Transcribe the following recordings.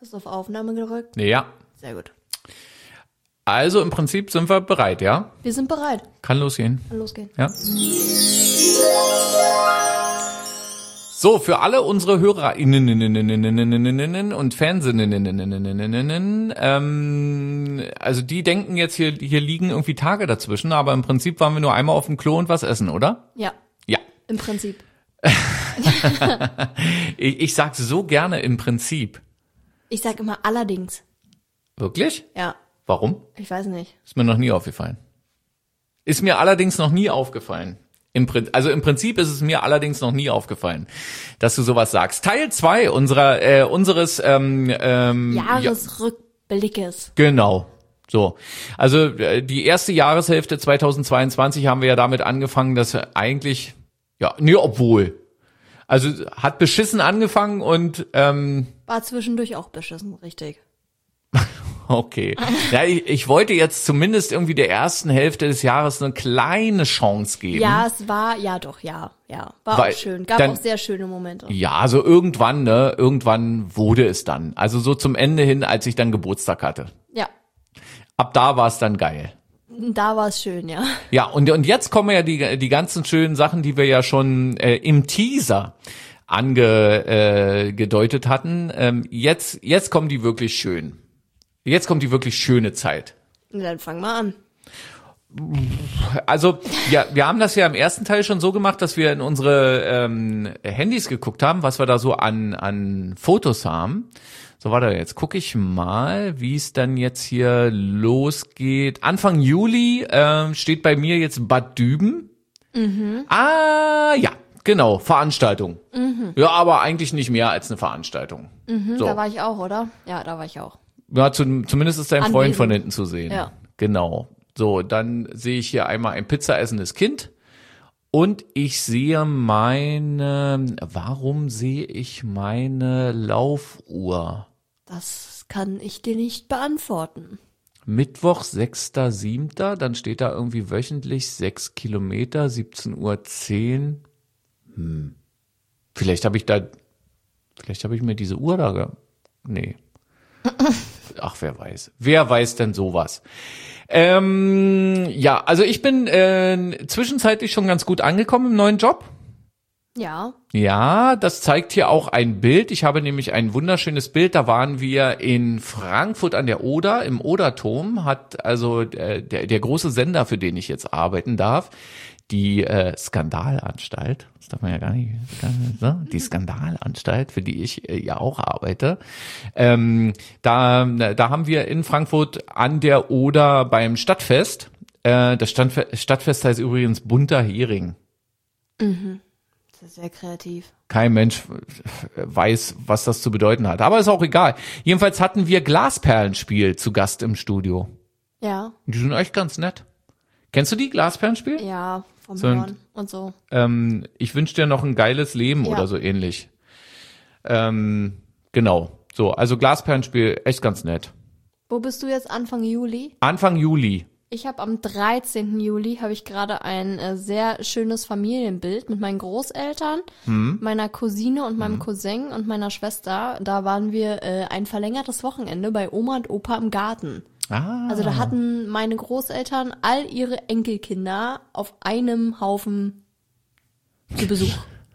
Hast du auf Aufnahme gedrückt? Ja. Sehr gut. Also im Prinzip sind wir bereit, ja? Wir sind bereit. Kann losgehen. Kann losgehen. Ja. So, für alle unsere HörerInnen und Fansinnen, also die denken jetzt, hier liegen irgendwie Tage dazwischen, aber im Prinzip waren wir nur einmal auf dem Klo und was essen, oder? Ja. Ja. Im Prinzip. Ich sag so gerne im Prinzip. Ich sag immer allerdings. Wirklich? Ja. Warum? Ich weiß nicht. Ist mir noch nie aufgefallen. Ist mir allerdings noch nie aufgefallen. Im Prinzip ist es mir allerdings noch nie aufgefallen, dass du sowas sagst. Teil 2 unseres Jahresrückblickes. Genau. So. Also die erste Jahreshälfte 2022 haben wir ja damit angefangen, dass wir eigentlich also hat beschissen angefangen und War zwischendurch auch beschissen, richtig. okay. Ja, ich wollte jetzt zumindest irgendwie der ersten Hälfte des Jahres eine kleine Chance geben. Ja, es war, ja doch, ja. War Weil auch schön. Gab dann, auch sehr schöne Momente. Ja, also irgendwann wurde es dann. Also so zum Ende hin, als ich dann Geburtstag hatte. Ja. Ab da war es dann geil. Da war es schön, ja. Ja, und jetzt kommen ja die ganzen schönen Sachen, die wir ja schon im Teaser angedeutet hatten. Jetzt kommen die wirklich schön. Jetzt kommt die wirklich schöne Zeit. Dann fang mal an. Also, ja, wir haben das ja im ersten Teil schon so gemacht, dass wir in unsere Handys geguckt haben, was wir da so an Fotos haben. So, warte, jetzt gucke ich mal, wie es dann jetzt hier losgeht. Anfang Juli steht bei mir jetzt Bad Düben. Mhm. Ah, ja, genau, Veranstaltung. Mhm. Ja, aber eigentlich nicht mehr als eine Veranstaltung. Mhm, so. Da war ich auch, oder? Ja, da war ich auch. Ja, zumindest ist dein Freund von hinten zu sehen. Ja. Genau. So, dann sehe ich hier einmal ein pizzaessendes Kind und ich sehe warum sehe ich meine Laufuhr? Das kann ich dir nicht beantworten. Mittwoch, 6.7., dann steht da irgendwie wöchentlich 6 Kilometer, 17:10 Uhr. Vielleicht habe ich mir diese Uhr nee. Ach, wer weiß. Wer weiß denn sowas? Ja, also ich bin zwischenzeitlich schon ganz gut angekommen im neuen Job. Ja. Ja, das zeigt hier auch ein Bild. Ich habe nämlich ein wunderschönes Bild. Da waren wir in Frankfurt an der Oder, im Oderturm, hat also der große Sender, für den ich jetzt arbeiten darf, die Skandalanstalt, das darf man ja gar nicht, ne? Die Skandalanstalt, für die ich ja auch arbeite. Da haben wir in Frankfurt an der Oder beim Stadtfest, das Stadtfest heißt übrigens Bunter Hering. Mhm. Das ist sehr kreativ. Kein Mensch weiß, was das zu bedeuten hat, aber ist auch egal. Jedenfalls hatten wir Glasperlenspiel zu Gast im Studio. Ja. Die sind echt ganz nett. Kennst du die Glasperlenspiel? Ja, vom Hören und so. Ich wünsche dir noch ein geiles Leben oder so ähnlich. Genau. So, also Glasperlenspiel, echt ganz nett. Wo bist du jetzt? Anfang Juli? Anfang Juli. Ich habe am 13. Juli habe ich gerade ein sehr schönes Familienbild mit meinen Großeltern, meiner Cousine und meinem Cousin und meiner Schwester. Da waren wir ein verlängertes Wochenende bei Oma und Opa im Garten. Ah. Also da hatten meine Großeltern all ihre Enkelkinder auf einem Haufen zu Besuch.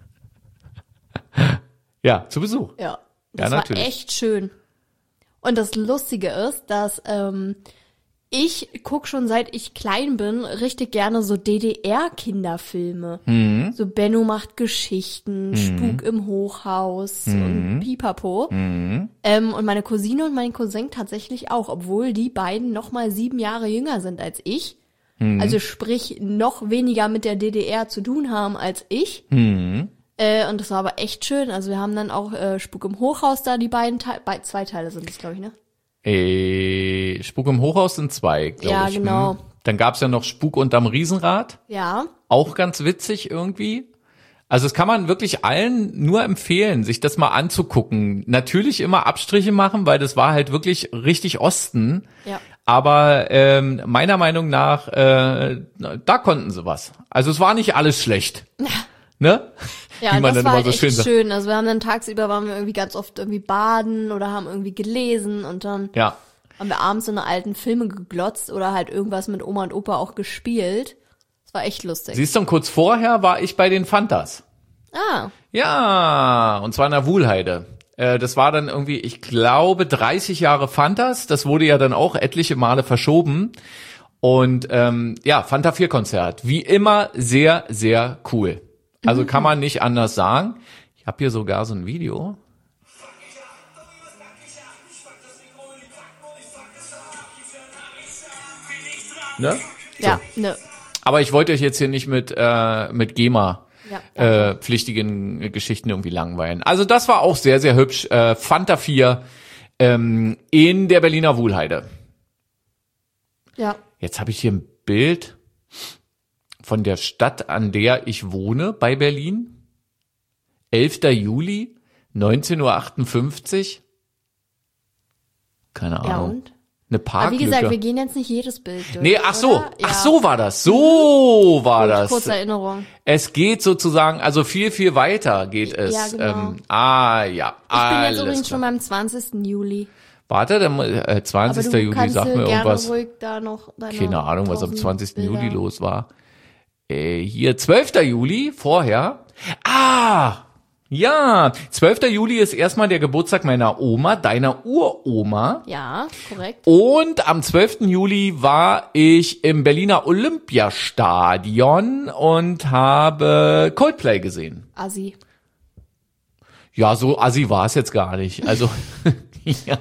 Ja, zu Besuch. Ja, das war echt schön. Und das Lustige ist, dass ich guck schon seit ich klein bin richtig gerne so DDR-Kinderfilme. So Benno macht Geschichten, Spuk im Hochhaus und Pipapo. Und meine Cousine und mein Cousin tatsächlich auch, obwohl die beiden noch mal 7 Jahre jünger sind als ich. Also sprich, noch weniger mit der DDR zu tun haben als ich. Und das war aber echt schön. Also wir haben dann auch Spuk im Hochhaus da, die beiden Teile, 2 Teile sind es, glaube ich, ne? Spuk im Hochhaus sind 2, glaube ich. Ja, genau. Dann gab's ja noch Spuk unterm Riesenrad. Ja. Auch ganz witzig irgendwie. Also es kann man wirklich allen nur empfehlen, sich das mal anzugucken. Natürlich immer Abstriche machen, weil das war halt wirklich richtig Osten. Ja. Aber meiner Meinung nach, da konnten sie was. Also es war nicht alles schlecht. Ne? Ja, wie man das dann war immer halt so echt schön sagt. schön. Also wir haben dann tagsüber waren wir irgendwie ganz oft irgendwie baden oder haben irgendwie gelesen und dann Ja. haben wir abends so eine alten Filme geglotzt oder halt irgendwas mit Oma und Opa auch gespielt. Das war echt lustig. Siehst du, und kurz vorher war ich bei den Fantas. Ah, Ja, und zwar in der Wuhlheide. Das war dann irgendwie, ich glaube, 30 Jahre Fantas. Das wurde ja dann auch etliche Male verschoben. Und ja, Fanta 4 Konzert. Wie immer sehr, sehr cool. Also kann man nicht anders sagen. Ich habe hier sogar so ein Video. Ne? ja, ne. Aber ich wollte euch jetzt hier nicht mit GEMA Ja, pflichtigen Geschichten irgendwie langweilen. Also das war auch sehr, sehr hübsch. Fanta 4 in der Berliner Wuhlheide. ja. Jetzt habe ich hier ein Bild von der Stadt, an der ich wohne, bei Berlin. 11. Juli, 19:58 Uhr. Keine Ja, Ahnung. und? Eine Aber Parklücke. wie gesagt, wir gehen jetzt nicht jedes Bild durch. Nee, ach so, oder? ach so war das. So war das. Kurze Erinnerung. Es geht sozusagen, also viel, viel weiter geht es. Ja, genau. Ja, Ich bin alles jetzt übrigens schon klar. beim 20. Juli. Warte, dann, 20. Aber du Juli, kannst sag mir gerne irgendwas. ruhig da noch deine Keine Ahnung, was am 1000 20. Bilder. Juli los war. Hier, 12. Juli, vorher. Ja, 12. Juli ist erstmal der Geburtstag meiner Oma, deiner Uroma. Ja, korrekt. Und am 12. Juli war ich im Berliner Olympiastadion und habe Coldplay gesehen. Assi. Ja, so assi war es jetzt gar nicht. Also, ja.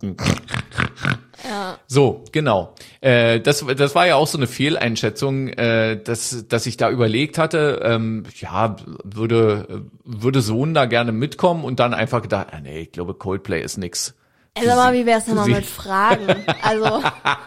So, genau. Das war ja auch so eine Fehleinschätzung, dass ich da überlegt hatte, ja, würde Sohn da gerne mitkommen und dann einfach gedacht, nee, ich glaube, Coldplay ist nix. Also mal, wie wär's nochmal Sie- mit Fragen? Also,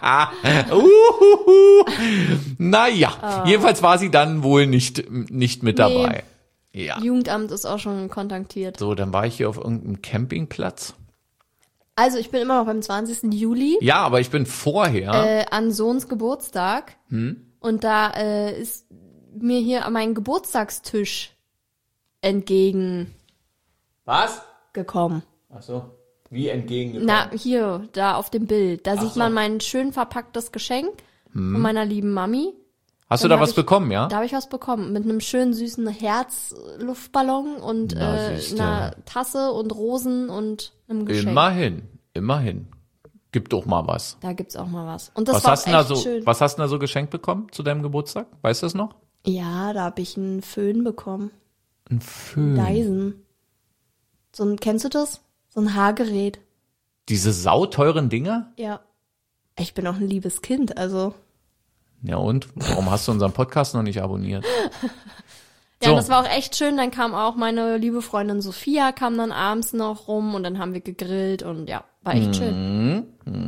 Naja, jedenfalls war sie dann wohl nicht mit dabei. Ja. Jugendamt ist auch schon kontaktiert. So, dann war ich hier auf irgendeinem Campingplatz. Also, ich bin immer noch beim 20. Juli Ja, aber ich bin vorher. an Sohns Geburtstag. Und da ist mir hier mein Geburtstagstisch entgegengekommen. Was? Gekommen. Ach so. Wie entgegengekommen? Na, hier, da auf dem Bild. Da sieht so. man mein schön verpacktes Geschenk von meiner lieben Mami. Hast du dann da hab was ich- bekommen, ja? Da habe ich was bekommen. Mit einem schönen süßen Herzluftballon und Na, siehste. einer Tasse und Rosen und einem Geschenk. Immerhin. Gib doch mal was. Da gibt's auch mal was. Und das Was war hast, auch du da echt so, schön. was hast du da so geschenkt bekommen zu deinem Geburtstag? Weißt du das noch? Ja, da habe ich einen Föhn bekommen. Ein Föhn. Dyson. Kennst du das? So ein Haargerät. Diese sauteuren Dinger? Ja. Ich bin auch ein liebes Kind, also. Ja und? Warum hast du unseren Podcast noch nicht abonniert? Ja, So. das war auch echt schön. Dann kam auch meine liebe Freundin Sophia, kam dann abends noch rum und dann haben wir gegrillt und ja, war echt schön.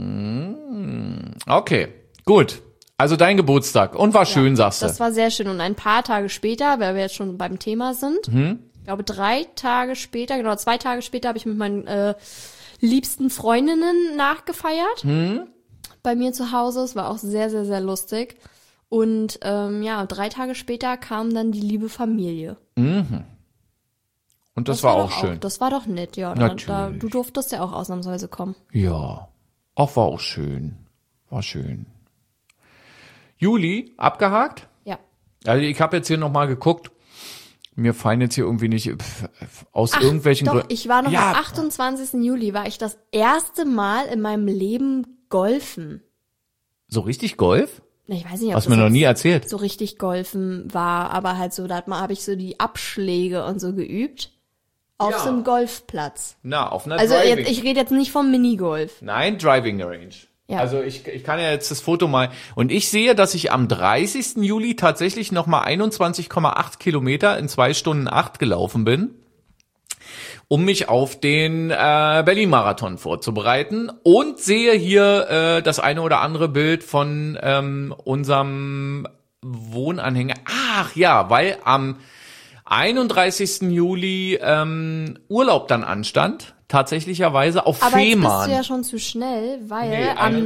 Okay, gut. Also dein Geburtstag. Und war schön, sagst du. Das war sehr schön. Und ein paar Tage später, weil wir jetzt schon beim Thema sind, ich glaube 3 Tage später, genau 2 Tage später habe ich mit meinen liebsten Freundinnen nachgefeiert. Bei mir zu Hause. Es war auch sehr, sehr, sehr lustig. Und ja, 3 Tage später kam dann die liebe Familie. Und das war auch doch schön. Das war doch nett, ja. Natürlich. Du durftest ja auch ausnahmsweise kommen. Ja, auch war auch schön. War schön. Juli, abgehakt? Ja. Also ich habe jetzt hier nochmal geguckt. Mir fallen jetzt hier irgendwie nicht aus irgendwelchen Doch, Gründen. ich war noch Ja. am 28. Juli, war ich das erste Mal in meinem Leben golfen. So richtig Golf? Ich weiß nicht, ob Hast das mir noch jetzt nie erzählt. so richtig golfen war, aber halt so, da habe ich so die Abschläge und so geübt. Auf Ja. so einem Golfplatz. Na, auf einer Also Driving. jetzt, ich rede jetzt nicht vom Minigolf. Nein, Driving Range. Ja. Also ich kann ja jetzt das Foto mal. Und ich sehe, dass ich am 30. Juli tatsächlich nochmal 21,8 Kilometer in 2 Stunden 8 gelaufen bin, um mich auf den Berlin-Marathon vorzubereiten. Und sehe hier das eine oder andere Bild von unserem Wohnanhänger. Ach ja, weil am 31. Juli Urlaub dann anstand, tatsächlicherweise auf Aber jetzt bist Fehmarn. du ja schon zu schnell, weil Nee, am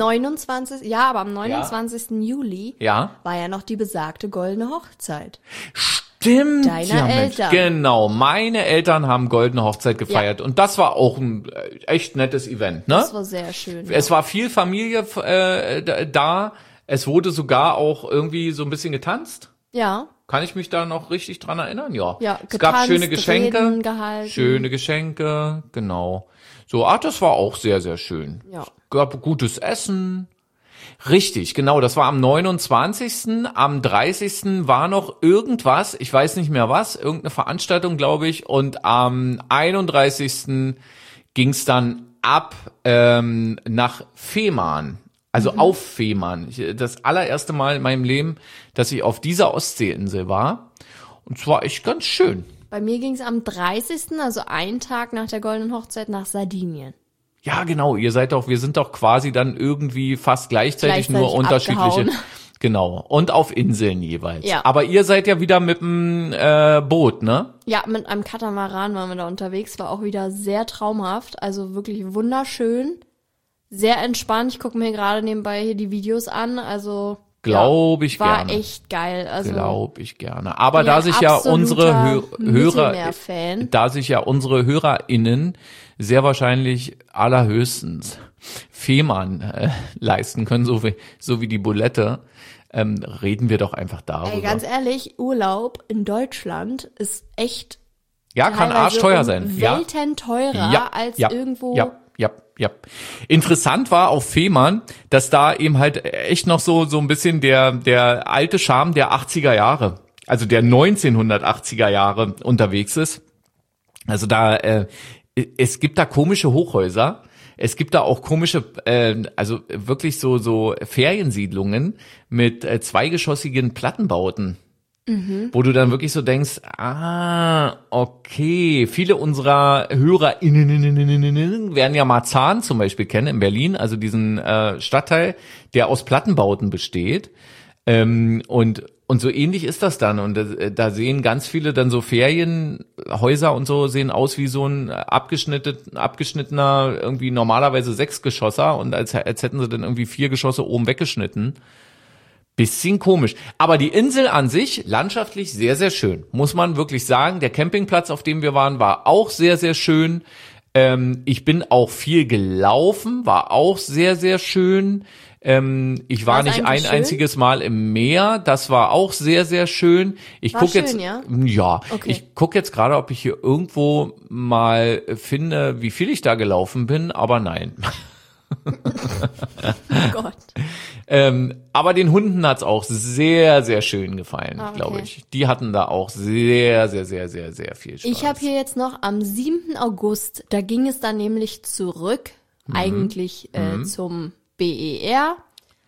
29. Juli Ja. war ja noch die besagte goldene Hochzeit. Stimmt. Deiner Eltern. Genau, meine Eltern haben goldene Hochzeit gefeiert und das war auch ein echt nettes Event, ne? Das war sehr schön. Es war viel Familie da. Es wurde sogar auch irgendwie so ein bisschen getanzt. Ja. Kann ich mich da noch richtig dran erinnern? Ja. Ja, Es gab getanzt, schöne Geschenke. Reden gehalten. Schöne Geschenke, genau. So, das war auch sehr, sehr schön. Ja. Gab gutes Essen. Richtig, genau, das war am 29. Am 30. war noch irgendwas, ich weiß nicht mehr was, irgendeine Veranstaltung, glaube ich. Und am 31. ging's dann ab nach Fehmarn. Also auf Fehmarn. Das allererste Mal in meinem Leben, dass ich auf dieser Ostseeinsel war. Und zwar echt ganz schön. Bei mir ging es am 30., also einen Tag nach der goldenen Hochzeit, nach Sardinien. Ja, genau. Wir sind doch quasi dann irgendwie fast gleichzeitig nur unterschiedliche. Abgehauen. Genau. Und auf Inseln jeweils. Ja. Aber ihr seid ja wieder mit dem Boot, ne? Ja, mit einem Katamaran waren wir da unterwegs, war auch wieder sehr traumhaft, also wirklich wunderschön, sehr entspannt. Ich gucke mir gerade nebenbei hier die Videos an, also Glaube ich war gerne. echt geil. Also Glaube ich gerne. Aber bin da sich ja unsere Hörer, Mittelmeer-Fan. da sich ja unsere HörerInnen sehr wahrscheinlich allerhöchstens Fehmarn leisten können, so wie die Bulette, reden wir doch einfach darüber. Ey, ganz ehrlich, Urlaub in Deutschland ist echt ja, kann arschteuer sein. Welten teurer als irgendwo. Ja. Interessant war auf Fehmarn, dass da eben halt echt noch so ein bisschen der alte Charme der 80er Jahre, also der 1980er Jahre unterwegs ist. Also da, es gibt da komische Hochhäuser. Es gibt da auch komische, also wirklich so Feriensiedlungen mit zweigeschossigen Plattenbauten. Wo du dann wirklich so denkst, okay, viele unserer HörerInnen werden ja Marzahn zum Beispiel kennen in Berlin, also diesen Stadtteil, der aus Plattenbauten besteht. Und so ähnlich ist das dann. Und da sehen ganz viele dann so Ferienhäuser und so sehen aus wie so ein abgeschnittener, irgendwie normalerweise 6-Geschosser und als hätten sie dann irgendwie 4 Geschosse oben weggeschnitten. Bisschen komisch. Aber die Insel an sich, landschaftlich sehr, sehr schön. Muss man wirklich sagen. Der Campingplatz, auf dem wir waren, war auch sehr, sehr schön. Ich bin auch viel gelaufen, war auch sehr, sehr schön. Ich war nicht ein einziges Mal im Meer. Das war auch sehr, sehr schön. Ich guck jetzt, ja? Ja, okay. Ich gucke jetzt gerade, ob ich hier irgendwo mal finde, wie viel ich da gelaufen bin, aber nein. Oh Gott. Aber den Hunden hat's auch sehr, sehr schön gefallen, okay. glaube ich. Die hatten da auch sehr, sehr, sehr, sehr, sehr viel Spaß. Ich habe hier jetzt noch am 7. August, da ging es dann nämlich zurück, eigentlich zum BER.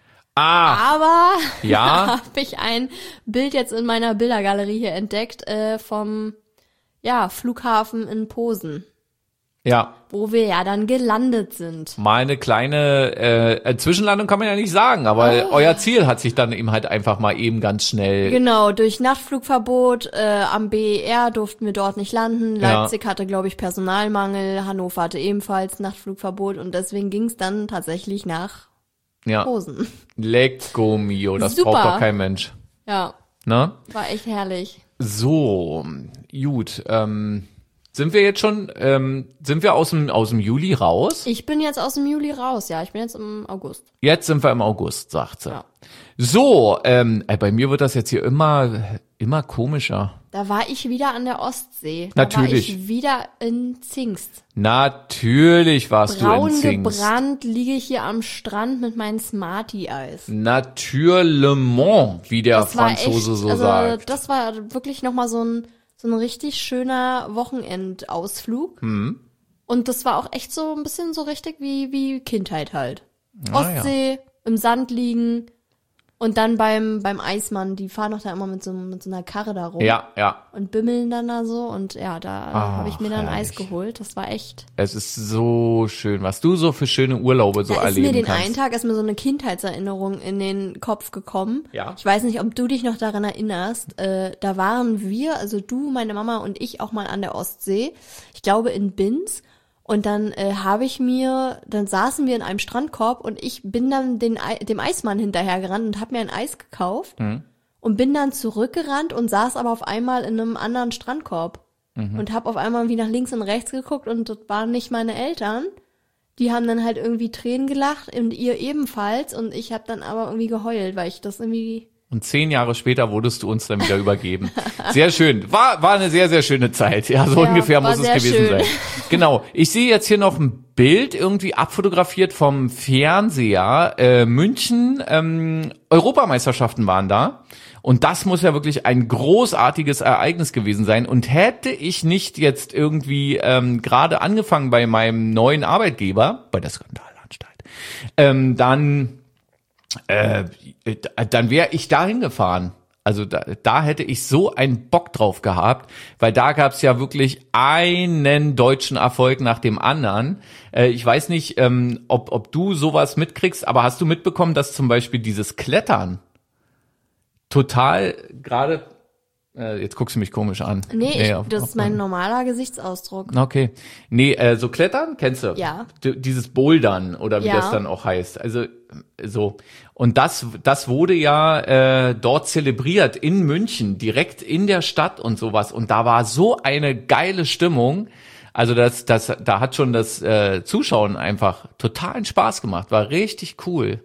Aber ja. da habe ich ein Bild jetzt in meiner Bildergalerie hier entdeckt vom Flughafen in Posen. Ja. Wo wir ja dann gelandet sind. Mal eine kleine Zwischenlandung kann man ja nicht sagen, aber euer Ziel hat sich dann eben halt einfach mal eben ganz schnell. Genau, durch Nachtflugverbot am BER durften wir dort nicht landen. Leipzig hatte, glaube ich, Personalmangel. Hannover hatte ebenfalls Nachtflugverbot und deswegen ging es dann tatsächlich nach Posen. Lecco mio, das Super. braucht doch kein Mensch. Ja, Ne? war echt herrlich. So, gut. Sind wir jetzt schon, sind wir aus dem Juli raus? Ich bin jetzt aus dem Juli raus, ja. Ich bin jetzt im August. Jetzt sind wir im August, sagt sie. Ja. So, bei mir wird das jetzt hier immer komischer. Da war ich wieder an der Ostsee. Natürlich. Da war ich wieder in Zingst. Natürlich warst du in Braun Zingst. gebrannt liege ich hier am Strand mit meinen Smarty-Eis. Naturellement, wie der Das war Franzose echt, so also sagt. das war wirklich nochmal so ein richtig schöner Wochenendausflug. Und das war auch echt so ein bisschen so richtig wie Kindheit halt. Ostsee, im Sand liegen und dann beim Eismann, die fahren doch da immer mit so einer Karre da rum. Ja. Und bimmeln dann da so und ja, da habe ich mir dann herrlich. Eis geholt. Das war echt. Es ist so schön, was du so für schöne Urlaube so Da ist erleben mir den kannst. einen Tag ist mir so eine Kindheitserinnerung in den Kopf gekommen. Ja. Ich weiß nicht, ob du dich noch daran erinnerst. Da waren wir, also du, meine Mama und ich auch mal an der Ostsee. Ich glaube in Binz. Und dann dann saßen wir in einem Strandkorb und ich bin dann dem Eismann hinterhergerannt und habe mir ein Eis gekauft. und bin dann zurückgerannt und saß aber auf einmal in einem anderen Strandkorb. Und habe auf einmal wie nach links und rechts geguckt und das waren nicht meine Eltern. Die haben dann halt irgendwie Tränen gelacht und ihr ebenfalls und ich habe dann aber irgendwie geheult, weil ich das irgendwie... Und 10 Jahre später wurdest du uns dann wieder übergeben. Sehr schön. War eine sehr, sehr schöne Zeit. Ja, so ungefähr muss es gewesen sein. Genau. Ich sehe jetzt hier noch ein Bild irgendwie abfotografiert vom Fernseher. München, Europameisterschaften waren da. Und das muss ja wirklich ein großartiges Ereignis gewesen sein. Und hätte ich nicht jetzt irgendwie gerade angefangen bei meinem neuen Arbeitgeber, bei der Skandalanstalt, dann wäre ich da hingefahren. Also da hätte ich so einen Bock drauf gehabt, weil da gab es ja wirklich einen deutschen Erfolg nach dem anderen. Ich weiß nicht, ob du sowas mitkriegst, aber hast du mitbekommen, dass zum Beispiel dieses Klettern total gerade, jetzt guckst du mich komisch an. Nee, das ist mein normaler Gesichtsausdruck. Okay. Nee, so Klettern, kennst du? Ja. Dieses Bouldern oder wie das dann auch heißt. Also so. Und das wurde ja dort zelebriert in München, direkt in der Stadt und sowas. Und da war so eine geile Stimmung. Also da hat schon das Zuschauen einfach totalen Spaß gemacht. War richtig cool.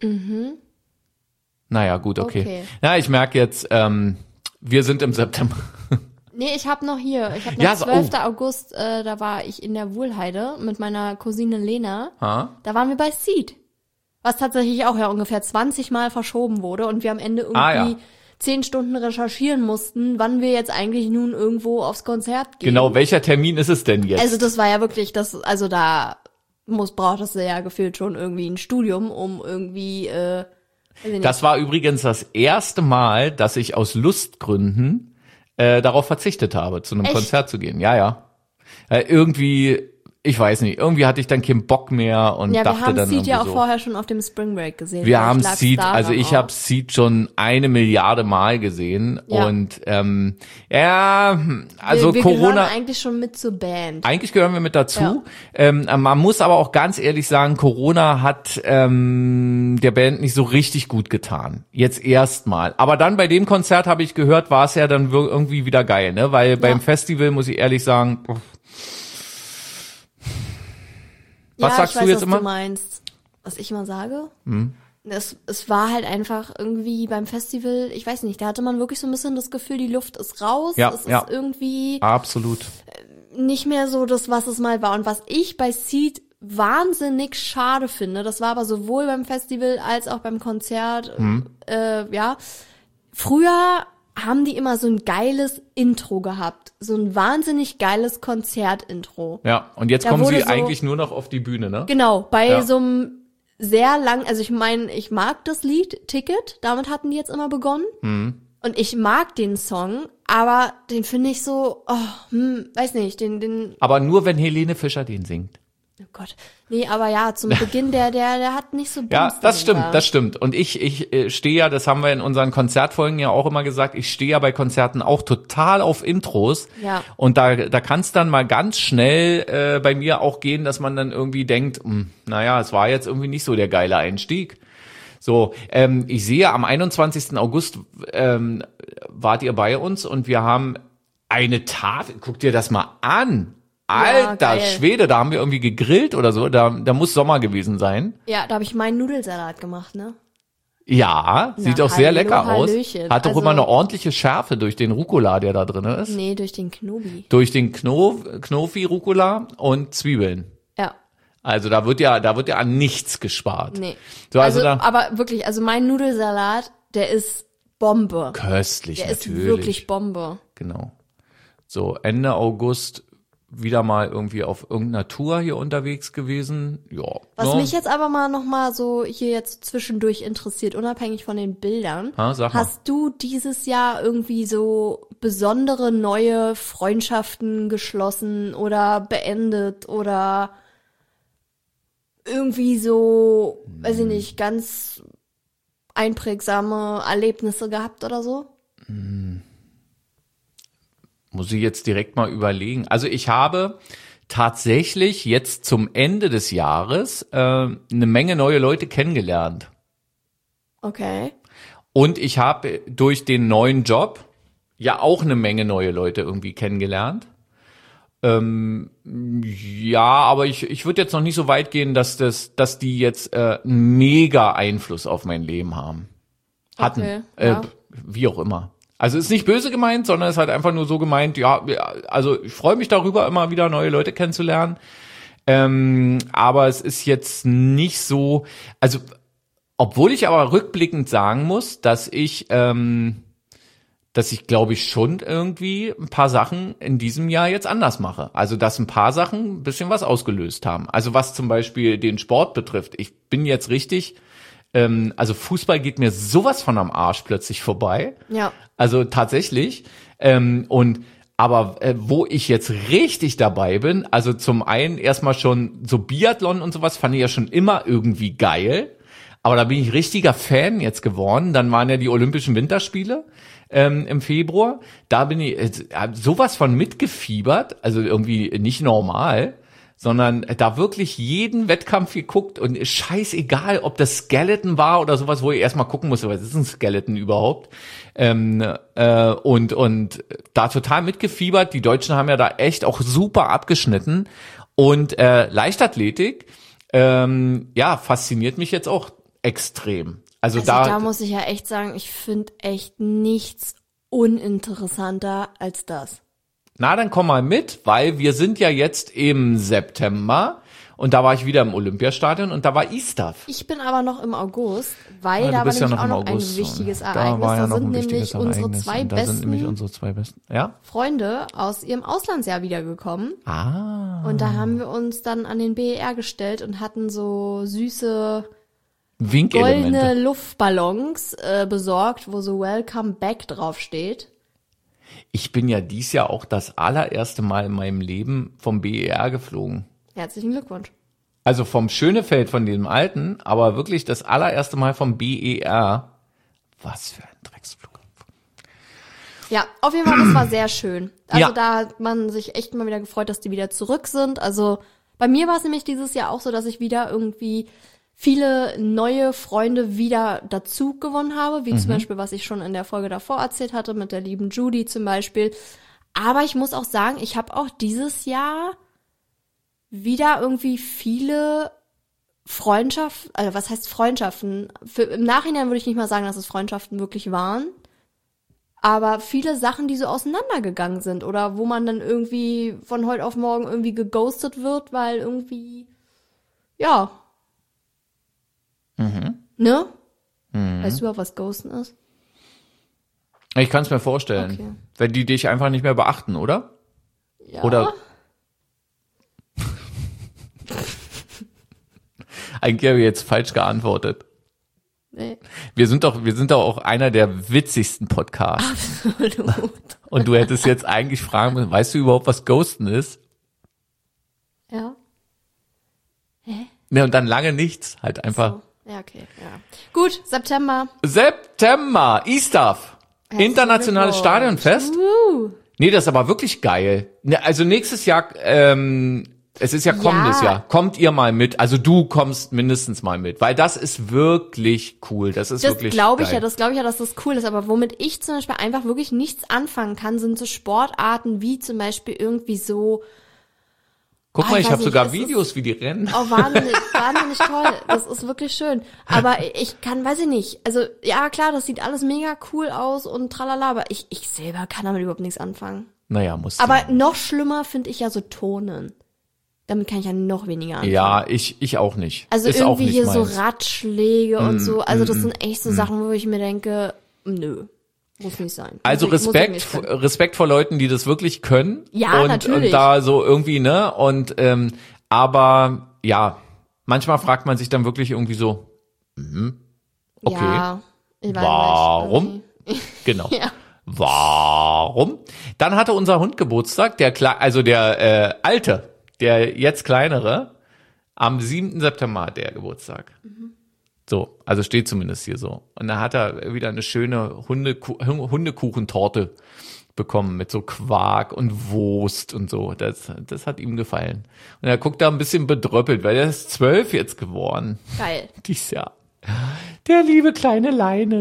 Naja, gut, okay. Na, ich merke jetzt, wir sind im September. Nee, ich habe noch 12. August, da war ich in der Wohlheide mit meiner Cousine Lena. Da waren wir bei Seed. Was tatsächlich auch ja ungefähr 20 Mal verschoben wurde und wir am Ende irgendwie 10 Stunden recherchieren mussten, wann wir jetzt eigentlich nun irgendwo aufs Konzert gehen. Genau, welcher Termin ist es denn jetzt? Also das war ja wirklich, braucht es ja gefühlt schon irgendwie ein Studium, um irgendwie, das war übrigens das erste Mal, dass ich aus Lustgründen darauf verzichtet habe, zu einem Konzert zu gehen. Ja. Irgendwie, ich weiß nicht, irgendwie hatte ich dann keinen Bock mehr und dachte dann irgendwie so. Wir haben Seed ja auch vorher schon auf dem Spring Break gesehen. Wir haben Seed, also ich habe Seed schon 1 Milliarde Mal gesehen und also wir Corona. gehören eigentlich schon mit zur Band. Eigentlich gehören wir mit dazu. Man muss aber auch ganz ehrlich sagen, Corona hat der Band nicht so richtig gut getan. Jetzt erstmal. Aber dann bei dem Konzert habe ich gehört, war es ja dann irgendwie wieder geil, ne? Weil beim Festival muss ich ehrlich sagen. Was sagst du jetzt immer? Was du meinst. Was ich immer sage? Es war halt einfach irgendwie beim Festival, ich weiß nicht, da hatte man wirklich so ein bisschen das Gefühl, die Luft ist raus. Es ist irgendwie absolut nicht mehr so das, was es mal war. Und was ich bei Seed wahnsinnig schade finde, das war aber sowohl beim Festival als auch beim Konzert, früher haben die immer so ein geiles Intro gehabt. So ein wahnsinnig geiles Konzertintro. Ja, und jetzt kommen sie eigentlich nur noch auf die Bühne, ne? Genau, bei so einem sehr lang, also ich meine, ich mag das Lied Ticket, damit hatten die jetzt immer begonnen. Und ich mag den Song, aber den finde ich so, weiß nicht, den. Aber nur, wenn Helene Fischer den singt. Oh Gott. Nee, aber ja, zum Beginn, der hat nicht so Bums. Ja, das stimmt. Und ich stehe ja, das haben wir in unseren Konzertfolgen ja auch immer gesagt, ich stehe ja bei Konzerten auch total auf Intros. Ja. Und da kann es dann mal ganz schnell bei mir auch gehen, dass man dann irgendwie denkt, es war jetzt irgendwie nicht so der geile Einstieg. So, ich sehe, am 21. August wart ihr bei uns und wir haben eine Tafel, guck dir das mal an. Alter Schwede, da haben wir irgendwie gegrillt oder so, da muss Sommer gewesen sein. Ja, da habe ich meinen Nudelsalat gemacht, ne? Ja, sieht auch sehr lecker aus. Hat doch immer eine ordentliche Schärfe durch den Rucola, der da drin ist. Nee, durch den Knobi. Durch den Knofi, Rucola und Zwiebeln. Ja. Also da wird ja an nichts gespart. Nee. So, aber wirklich, also mein Nudelsalat, der ist Bombe. Köstlich, der natürlich. Der ist wirklich Bombe. Genau. So, Ende August wieder mal irgendwie auf irgendeiner Tour hier unterwegs gewesen. Ja. Was mich jetzt aber mal noch mal so hier jetzt zwischendurch interessiert, unabhängig von den Bildern. Hast du dieses Jahr irgendwie so besondere neue Freundschaften geschlossen oder beendet oder irgendwie so, weiß ich nicht, ganz einprägsame Erlebnisse gehabt oder so? Muss ich jetzt direkt mal überlegen. Also ich habe tatsächlich jetzt zum Ende des Jahres eine Menge neue Leute kennengelernt. Okay. Und ich habe durch den neuen Job ja auch eine Menge neue Leute irgendwie kennengelernt. Ja, aber ich würde jetzt noch nicht so weit gehen, dass die jetzt einen mega Einfluss auf mein Leben haben. Hatten. Okay, ja. Wie auch immer. Also ist nicht böse gemeint, sondern ist halt einfach nur so gemeint, ja, also ich freue mich darüber, immer wieder neue Leute kennenzulernen. Aber es ist jetzt nicht so, also obwohl ich aber rückblickend sagen muss, dass ich glaube ich schon irgendwie ein paar Sachen in diesem Jahr jetzt anders mache. Also dass ein paar Sachen ein bisschen was ausgelöst haben. Also was zum Beispiel den Sport betrifft. Ich bin jetzt richtig, also Fußball geht mir sowas von am Arsch plötzlich vorbei. Ja. Also tatsächlich. Aber wo ich jetzt richtig dabei bin, also zum einen erstmal schon so Biathlon und sowas fand ich ja schon immer irgendwie geil. Aber da bin ich richtiger Fan jetzt geworden. Dann waren ja die Olympischen Winterspiele im Februar. Da bin ich sowas von mitgefiebert, also irgendwie nicht normal, sondern da wirklich jeden Wettkampf geguckt und ist scheißegal, ob das Skeleton war oder sowas, wo ich erstmal gucken musste, was ist ein Skeleton überhaupt? Und da total mitgefiebert. Die Deutschen haben ja da echt auch super abgeschnitten. Und Leichtathletik, fasziniert mich jetzt auch extrem. Also da muss ich ja echt sagen, ich finde echt nichts uninteressanter als das. Na, dann komm mal mit, weil wir sind ja jetzt im September und da war ich wieder im Olympiastadion und da war ISTAF. Ich bin aber noch im August, weil da war nämlich auch noch ein wichtiges Ereignis. Da sind nämlich unsere zwei besten Freunde aus ihrem Auslandsjahr wiedergekommen. Ah. Und da haben wir uns dann an den BER gestellt und hatten so süße Winkelemente. Goldene Luftballons besorgt, wo so Welcome Back draufsteht. Ich bin ja dies Jahr auch das allererste Mal in meinem Leben vom BER geflogen. Herzlichen Glückwunsch. Also vom Schönefeld, von dem alten, aber wirklich das allererste Mal vom BER. Was für ein Drecksflug. Ja, auf jeden Fall, das war sehr schön. Also ja. Da hat man sich echt mal wieder gefreut, dass die wieder zurück sind. Also bei mir war es nämlich dieses Jahr auch so, dass ich wieder irgendwie viele neue Freunde wieder dazu gewonnen habe, wie zum Beispiel, was ich schon in der Folge davor erzählt hatte, mit der lieben Judy zum Beispiel. Aber ich muss auch sagen, ich habe auch dieses Jahr wieder irgendwie viele Freundschaften, also was heißt Freundschaften? Im Nachhinein würde ich nicht mal sagen, dass es Freundschaften wirklich waren, aber viele Sachen, die so auseinandergegangen sind oder wo man dann irgendwie von heute auf morgen irgendwie geghostet wird, weil irgendwie, ja, ne? Weißt du überhaupt, was Ghosten ist? Ich kann es mir vorstellen. Okay. Wenn die dich einfach nicht mehr beachten, oder? Ja. Oder? Eigentlich habe ich jetzt falsch geantwortet. Nee. Wir sind doch auch einer der witzigsten Podcasts. Absolut. Und du hättest jetzt eigentlich fragen müssen, weißt du überhaupt, was Ghosten ist? Ja. Ne, und dann lange nichts. Halt einfach. So. Ja, okay. Ja. Gut, September, ISTAF. Internationales Stadionfest. Nee, das ist aber wirklich geil. Also nächstes Jahr, es ist ja kommendes Jahr. Kommt ihr mal mit? Also du kommst mindestens mal mit, weil das ist wirklich cool. Das wirklich glaube geil. das glaube ich ja, dass das cool ist. Aber womit ich zum Beispiel einfach wirklich nichts anfangen kann, sind so Sportarten wie zum Beispiel irgendwie so. Guck mal, ich habe sogar es Videos, wie die rennen. Oh, wahnsinnig toll. Das ist wirklich schön. Aber ich kann, weiß ich nicht. Also, ja, klar, das sieht alles mega cool aus und tralala, aber ich selber kann damit überhaupt nichts anfangen. Naja, muss. Aber noch schlimmer finde ich ja so Turnen. Damit kann ich ja noch weniger anfangen. Ja, ich auch nicht. Also ist irgendwie auch nicht hier meins. so Ratschläge und so. Also das sind echt so Sachen, wo ich mir denke, nö. Muss nicht sein. Also Respekt vor Leuten, die das wirklich können. Ja, natürlich. Und da so irgendwie, ne? Und aber ja, manchmal fragt man sich dann wirklich irgendwie so, okay, ja, ich weiß warum? Nicht. Genau. Ja. Warum? Dann hatte unser Hund Geburtstag, der alte, der jetzt kleinere, am 7. September hat der Geburtstag. So, also steht zumindest hier so. Und da hat er wieder eine schöne Hundekuchentorte bekommen mit so Quark und Wurst und so. Das hat ihm gefallen. Und er guckt da ein bisschen bedröppelt, weil er ist 12 jetzt geworden. Geil. Dieses Jahr. Der liebe kleine Leines.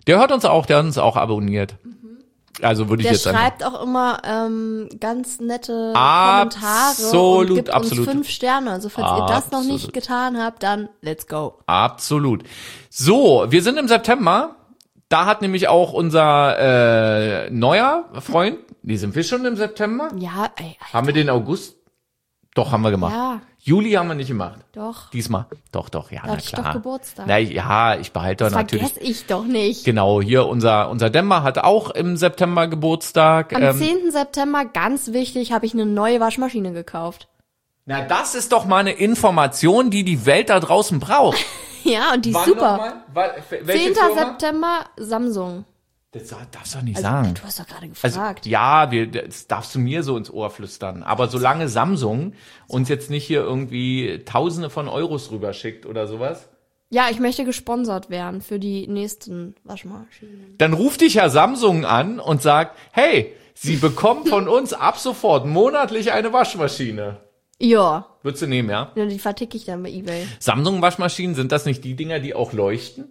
Der hört uns auch abonniert. Also würde ich Der jetzt einfach. schreibt auch immer ganz nette Kommentare und gibt uns 5 Sterne. Also falls ihr das noch nicht getan habt, dann let's go. Absolut. So, wir sind im September. Da hat nämlich auch unser neuer Freund, sind wir schon im September? Ja, ey. Haben wir den August? Doch, haben wir gemacht. Ja. Juli haben wir nicht gemacht. Doch. Diesmal. Doch, ja, Da na hab ich klar. doch Geburtstag. Na ja, ich behalte Das natürlich. vergesse ich doch nicht. Genau, hier unser Dämmer hat auch im September Geburtstag. Am 10. September, ganz wichtig, habe ich eine neue Waschmaschine gekauft. Na, das ist doch mal eine Information, die die Welt da draußen braucht. Ja, und die ist Wann super. nochmal? 10. September, Samsung. Das darfst du doch nicht sagen. Du hast doch gerade Also, gefragt. ja, das darfst du mir so ins Ohr flüstern. Aber solange Samsung uns jetzt nicht hier irgendwie Tausende von Euros rüberschickt oder sowas, Ja, ich möchte gesponsert werden für die nächsten Waschmaschinen. dann ruft dich ja Samsung an und sagt, hey, Sie bekommen von uns ab sofort monatlich eine Waschmaschine. Ja, Würdest du nehmen, ja? die verticke ich dann bei eBay. Samsung-Waschmaschinen, sind das nicht die Dinger, die auch leuchten?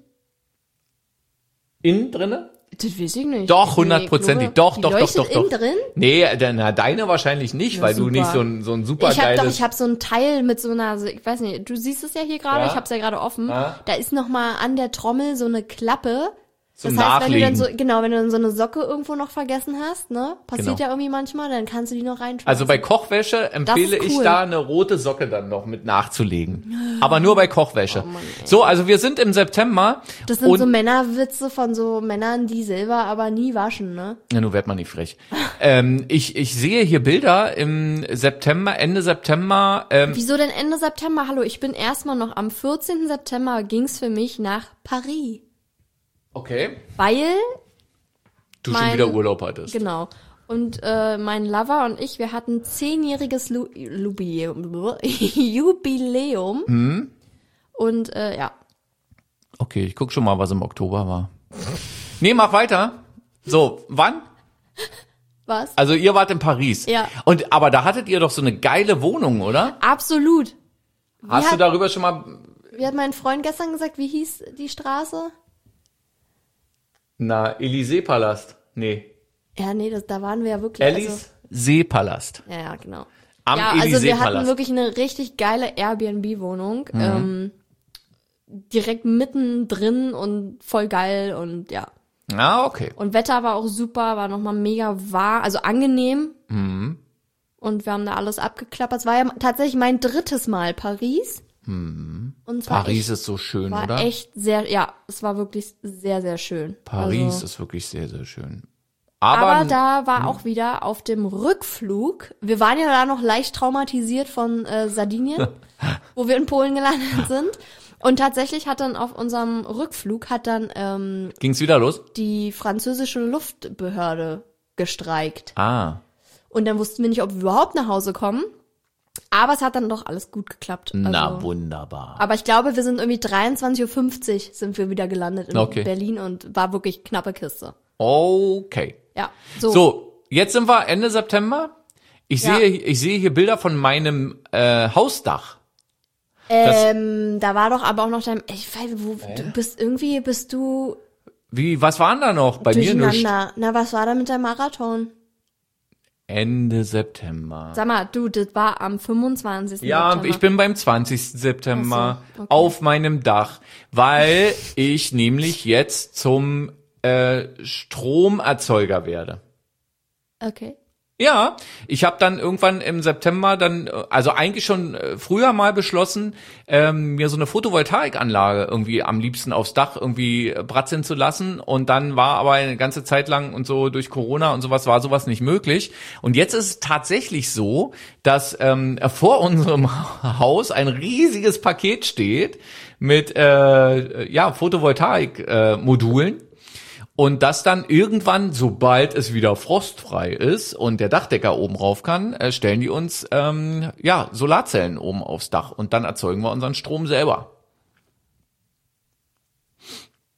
Innen drinne? Das weiß ich nicht. Doch, Nee, 100%. Global. Doch. Die leuchtet innen drin? Nee, deine wahrscheinlich nicht, Ja, weil du super. nicht so ein super Ich habe geiles... ich habe so ein Teil mit so einer, ich weiß nicht, du siehst es ja hier gerade, Ja. ich habe es ja gerade offen. Ja. Da ist noch mal an der Trommel so eine Klappe. Zum Das heißt, wenn du dann Nachlegen. wenn du dann so eine Socke irgendwo noch vergessen hast, ne? Passiert Genau. ja irgendwie manchmal, dann kannst du die noch reinschmeißen. Also bei Kochwäsche empfehle Das ist ich cool. da eine rote Socke dann noch mit nachzulegen. Aber nur bei Kochwäsche. Oh Mann, ey. So, also wir sind im September. Das sind und so Männerwitze von so Männern, die selber aber nie waschen, ne? Ja, nun wird man nicht frech. Ich sehe hier Bilder im September, Ende September. Wieso denn Ende September? Hallo, ich bin erstmal noch am 14. September ging's für mich nach Paris. Okay. Weil, Du schon Mein- wieder Urlaub hattest. genau. Und mein Lover und ich, wir hatten 10-jähriges Jubiläum. Und ja. Okay, ich guck schon mal, was im Oktober war. Nee, mach weiter. So, wann? Was? Also ihr wart in Paris. Ja. Aber da hattet ihr doch so eine geile Wohnung, oder? Absolut. Hast du darüber schon mal... Wie hat mein Freund gestern gesagt, wie hieß die Straße? Na, Élysée-Palast. Nee. Ja, nee, da waren wir ja wirklich. Élysée-Palast. Ja, genau. Am Ja, also wir hatten Élysée-Palast. wirklich eine richtig geile Airbnb-Wohnung. Direkt mittendrin und voll geil und ja. Ah, okay. Und Wetter war auch super, war nochmal mega warm, also angenehm. Und wir haben da alles abgeklappert. Es war ja tatsächlich mein 3. Mal Paris. Und zwar Paris echt, ist so schön, war oder? echt sehr, ja, es war wirklich sehr, sehr schön. Paris Also, ist wirklich sehr, sehr schön. aber da war auch wieder auf dem Rückflug, wir waren ja da noch leicht traumatisiert von Sardinien, wo wir in Polen gelandet sind. Und tatsächlich hat dann auf unserem Rückflug Ging's wieder los? die französische Luftbehörde gestreikt. Ah. Und dann wussten wir nicht, ob wir überhaupt nach Hause kommen. Aber es hat dann doch alles gut geklappt. Na, wunderbar. Aber ich glaube, wir sind irgendwie 23:50 Uhr sind wir wieder gelandet in Okay. Berlin und war wirklich knappe Kiste. Okay. Ja, So, jetzt sind wir Ende September. Ich Ja. sehe hier Bilder von meinem Hausdach. Da war doch aber auch noch dein, ich weiß, bist du Was waren da noch? Bei mir nicht. durcheinander. Na, was war da mit deinem Marathon? Ende September. Sag mal, das war am 25. Ja, September. ich bin beim 20. September Ach so, okay. auf meinem Dach, weil ich nämlich jetzt zum Stromerzeuger werde. Okay. Ja, ich habe dann irgendwann im September also eigentlich schon früher mal beschlossen, mir so eine Photovoltaikanlage irgendwie am liebsten aufs Dach irgendwie bratzeln zu lassen. Und dann war aber eine ganze Zeit lang und so durch Corona und sowas war sowas nicht möglich. Und jetzt ist es tatsächlich so, dass vor unserem Haus ein riesiges Paket steht mit Photovoltaik-Modulen. Und das dann irgendwann, sobald es wieder frostfrei ist und der Dachdecker oben rauf kann, stellen die uns Solarzellen oben aufs Dach und dann erzeugen wir unseren Strom selber.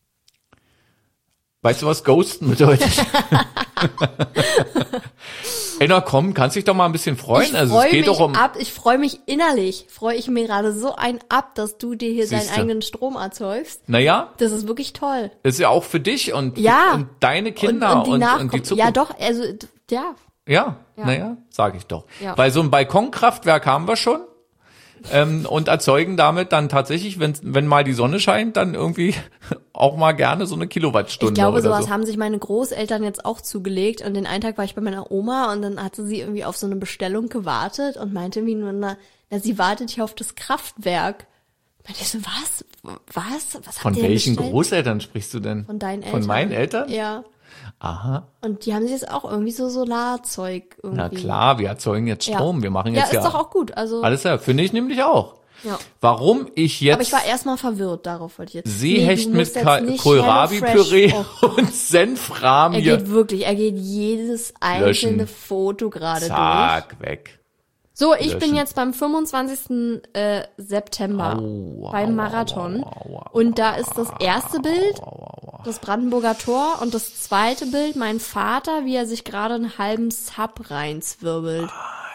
Weißt du, was Ghosten bedeutet? Ey, na komm, kannst dich doch mal ein bisschen freuen. Also es geht doch um. Ich freue mich innerlich, freue ich mir gerade so ein ab, dass du dir hier deinen eigenen Strom erzeugst. Naja. Das ist wirklich toll. Das ist ja auch für dich und deine Kinder und die Zukunft. Ja, doch, also, ja. Ja, naja, sag ich doch. Ja. Weil so ein Balkonkraftwerk haben wir schon. Und erzeugen damit dann tatsächlich, wenn mal die Sonne scheint, dann irgendwie auch mal gerne so eine Kilowattstunde. Ich glaube, oder sowas so. haben sich meine Großeltern jetzt auch zugelegt. Und den einen Tag war ich bei meiner Oma und dann hatte sie irgendwie auf so eine Bestellung gewartet und meinte mir nur, na, sie wartet hier auf das Kraftwerk. Meinte ich so, was? Was Von welchen Großeltern sprichst du denn? Von deinen Eltern. Von meinen Eltern? Ja. Aha. Und die haben sich jetzt auch irgendwie so Solarzeug irgendwie. Na klar, wir erzeugen jetzt Strom. Wir machen jetzt ist doch auch gut. Also alles klar, finde ich nämlich auch. Ja. Warum ich jetzt... Aber ich war erstmal verwirrt, darauf wollte ich jetzt... Seehecht mit Kohlrabi-Püree und Senfrahm hier. Er geht jedes einzelne Foto gerade durch. Zack, weg. So, ich bin jetzt beim 25. September beim Marathon. Und da ist das erste Bild das Brandenburger Tor und das zweite Bild mein Vater, wie er sich gerade einen halben Sub reinzwirbelt.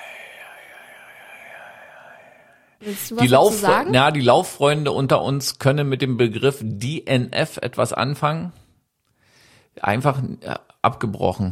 Willst du was dazu sagen? Die Lauffreunde unter uns können mit dem Begriff DNF etwas anfangen. Einfach abgebrochen.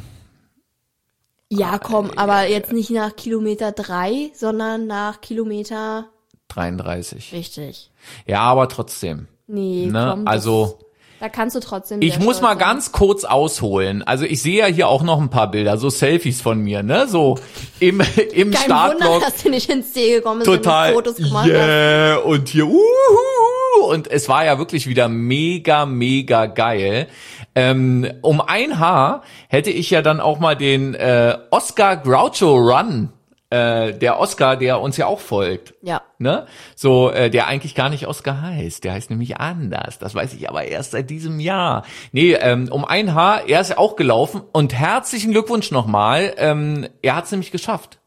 Ja, komm, aber jetzt nicht nach Kilometer 3, sondern nach Kilometer 33. Richtig. Ja, aber trotzdem. Nee, ne? Komm, also da kannst du trotzdem. Ich muss mal ganz kurz ausholen. Also ich sehe ja hier auch noch ein paar Bilder, so Selfies von mir, ne? So im Kein Startblock. Wunder, dass du nicht ins Ziel gekommen bist, total. Wenn du Fotos gemacht hast. Und hier und es war ja wirklich wieder mega geil. Um ein Haar hätte ich ja dann auch mal den Oscar Groucho Run, der Oscar, der uns ja auch folgt. Ja. Ne? So, der eigentlich gar nicht Oscar heißt. Der heißt nämlich anders. Das weiß ich aber erst seit diesem Jahr. Nee, um ein Haar, er ist ja auch gelaufen und herzlichen Glückwunsch nochmal. Er hat es nämlich geschafft.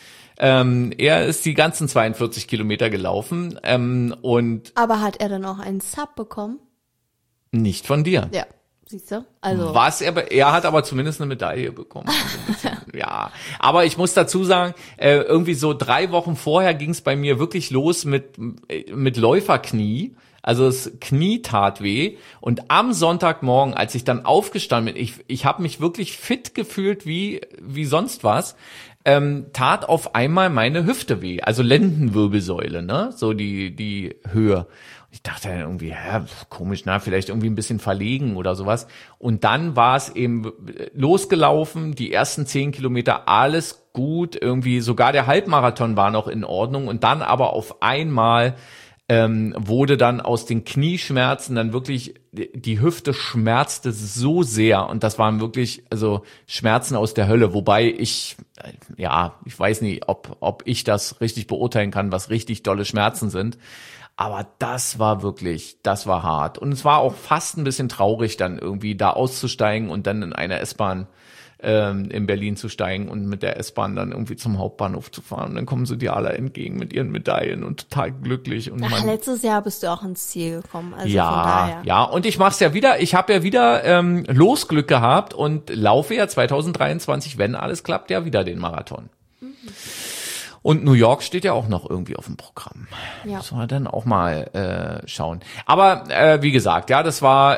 Er ist die ganzen 42 Kilometer gelaufen und. Aber hat er dann auch einen Sub bekommen? Nicht von dir. Ja. Siehst du? Also. Er hat aber zumindest eine Medaille bekommen. Ja. Aber ich muss dazu sagen, irgendwie so 3 Wochen vorher ging es bei mir wirklich los mit Läuferknie. Also das Knie tat weh. Und am Sonntagmorgen, als ich dann aufgestanden bin, ich habe mich wirklich fit gefühlt wie sonst was, tat auf einmal meine Hüfte weh. Also Lendenwirbelsäule, ne? So die Höhe. Ich dachte irgendwie, komisch, vielleicht irgendwie ein bisschen verlegen oder sowas. Und dann war es eben losgelaufen, die ersten 10 Kilometer, alles gut, irgendwie sogar der Halbmarathon war noch in Ordnung. Und dann aber auf einmal wurde dann aus den Knieschmerzen dann wirklich, die Hüfte schmerzte so sehr. Und das waren wirklich, also Schmerzen aus der Hölle. Wobei ich weiß nicht, ob ich das richtig beurteilen kann, was richtig dolle Schmerzen sind. Aber das war hart. Und es war auch fast ein bisschen traurig, dann irgendwie da auszusteigen und dann in einer S-Bahn in Berlin zu steigen und mit der S-Bahn dann irgendwie zum Hauptbahnhof zu fahren. Und dann kommen sie dir alle entgegen mit ihren Medaillen und total glücklich. Und letztes Jahr bist du auch ins Ziel gekommen. Also von daher. Ja. Und ich mach's ja wieder. Ich habe ja wieder Losglück gehabt und laufe ja 2023, wenn alles klappt, ja wieder den Marathon. Mhm. Und New York steht ja auch noch irgendwie auf dem Programm. Ja. Müssen wir dann auch mal schauen. Aber wie gesagt, ja, das war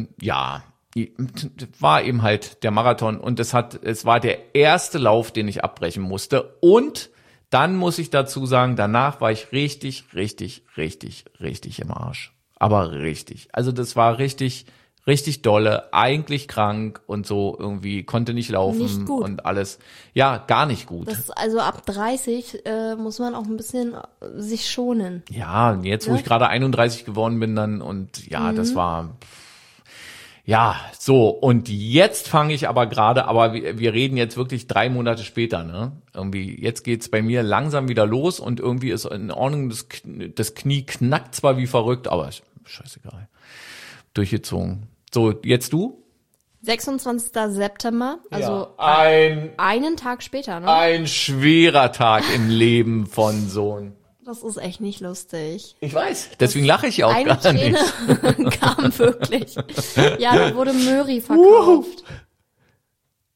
war eben halt der Marathon und es war der erste Lauf, den ich abbrechen musste. Und dann muss ich dazu sagen, danach war ich richtig im Arsch. Aber richtig. Also das war richtig dolle, eigentlich krank und so irgendwie, konnte nicht laufen nicht gut. Und alles. Ja, gar nicht gut. Das also ab 30 muss man auch ein bisschen sich schonen. Ja, jetzt wo ich gerade 31 geworden bin dann und das war... Ja, so, und jetzt fange ich aber gerade, wir reden jetzt wirklich 3 Monate später, ne? Irgendwie, jetzt geht's bei mir langsam wieder los und irgendwie ist in Ordnung, das Knie knackt zwar wie verrückt, aber scheißegal. Durchgezogen. So, jetzt du? 26. September, also einen Tag später, ne? Ein schwerer Tag im Leben von Sohn. Das ist echt nicht lustig. Ich weiß, deswegen lache ich ja auch gar nicht. Eine Träne kam wirklich. Ja, da wurde Möri verkauft.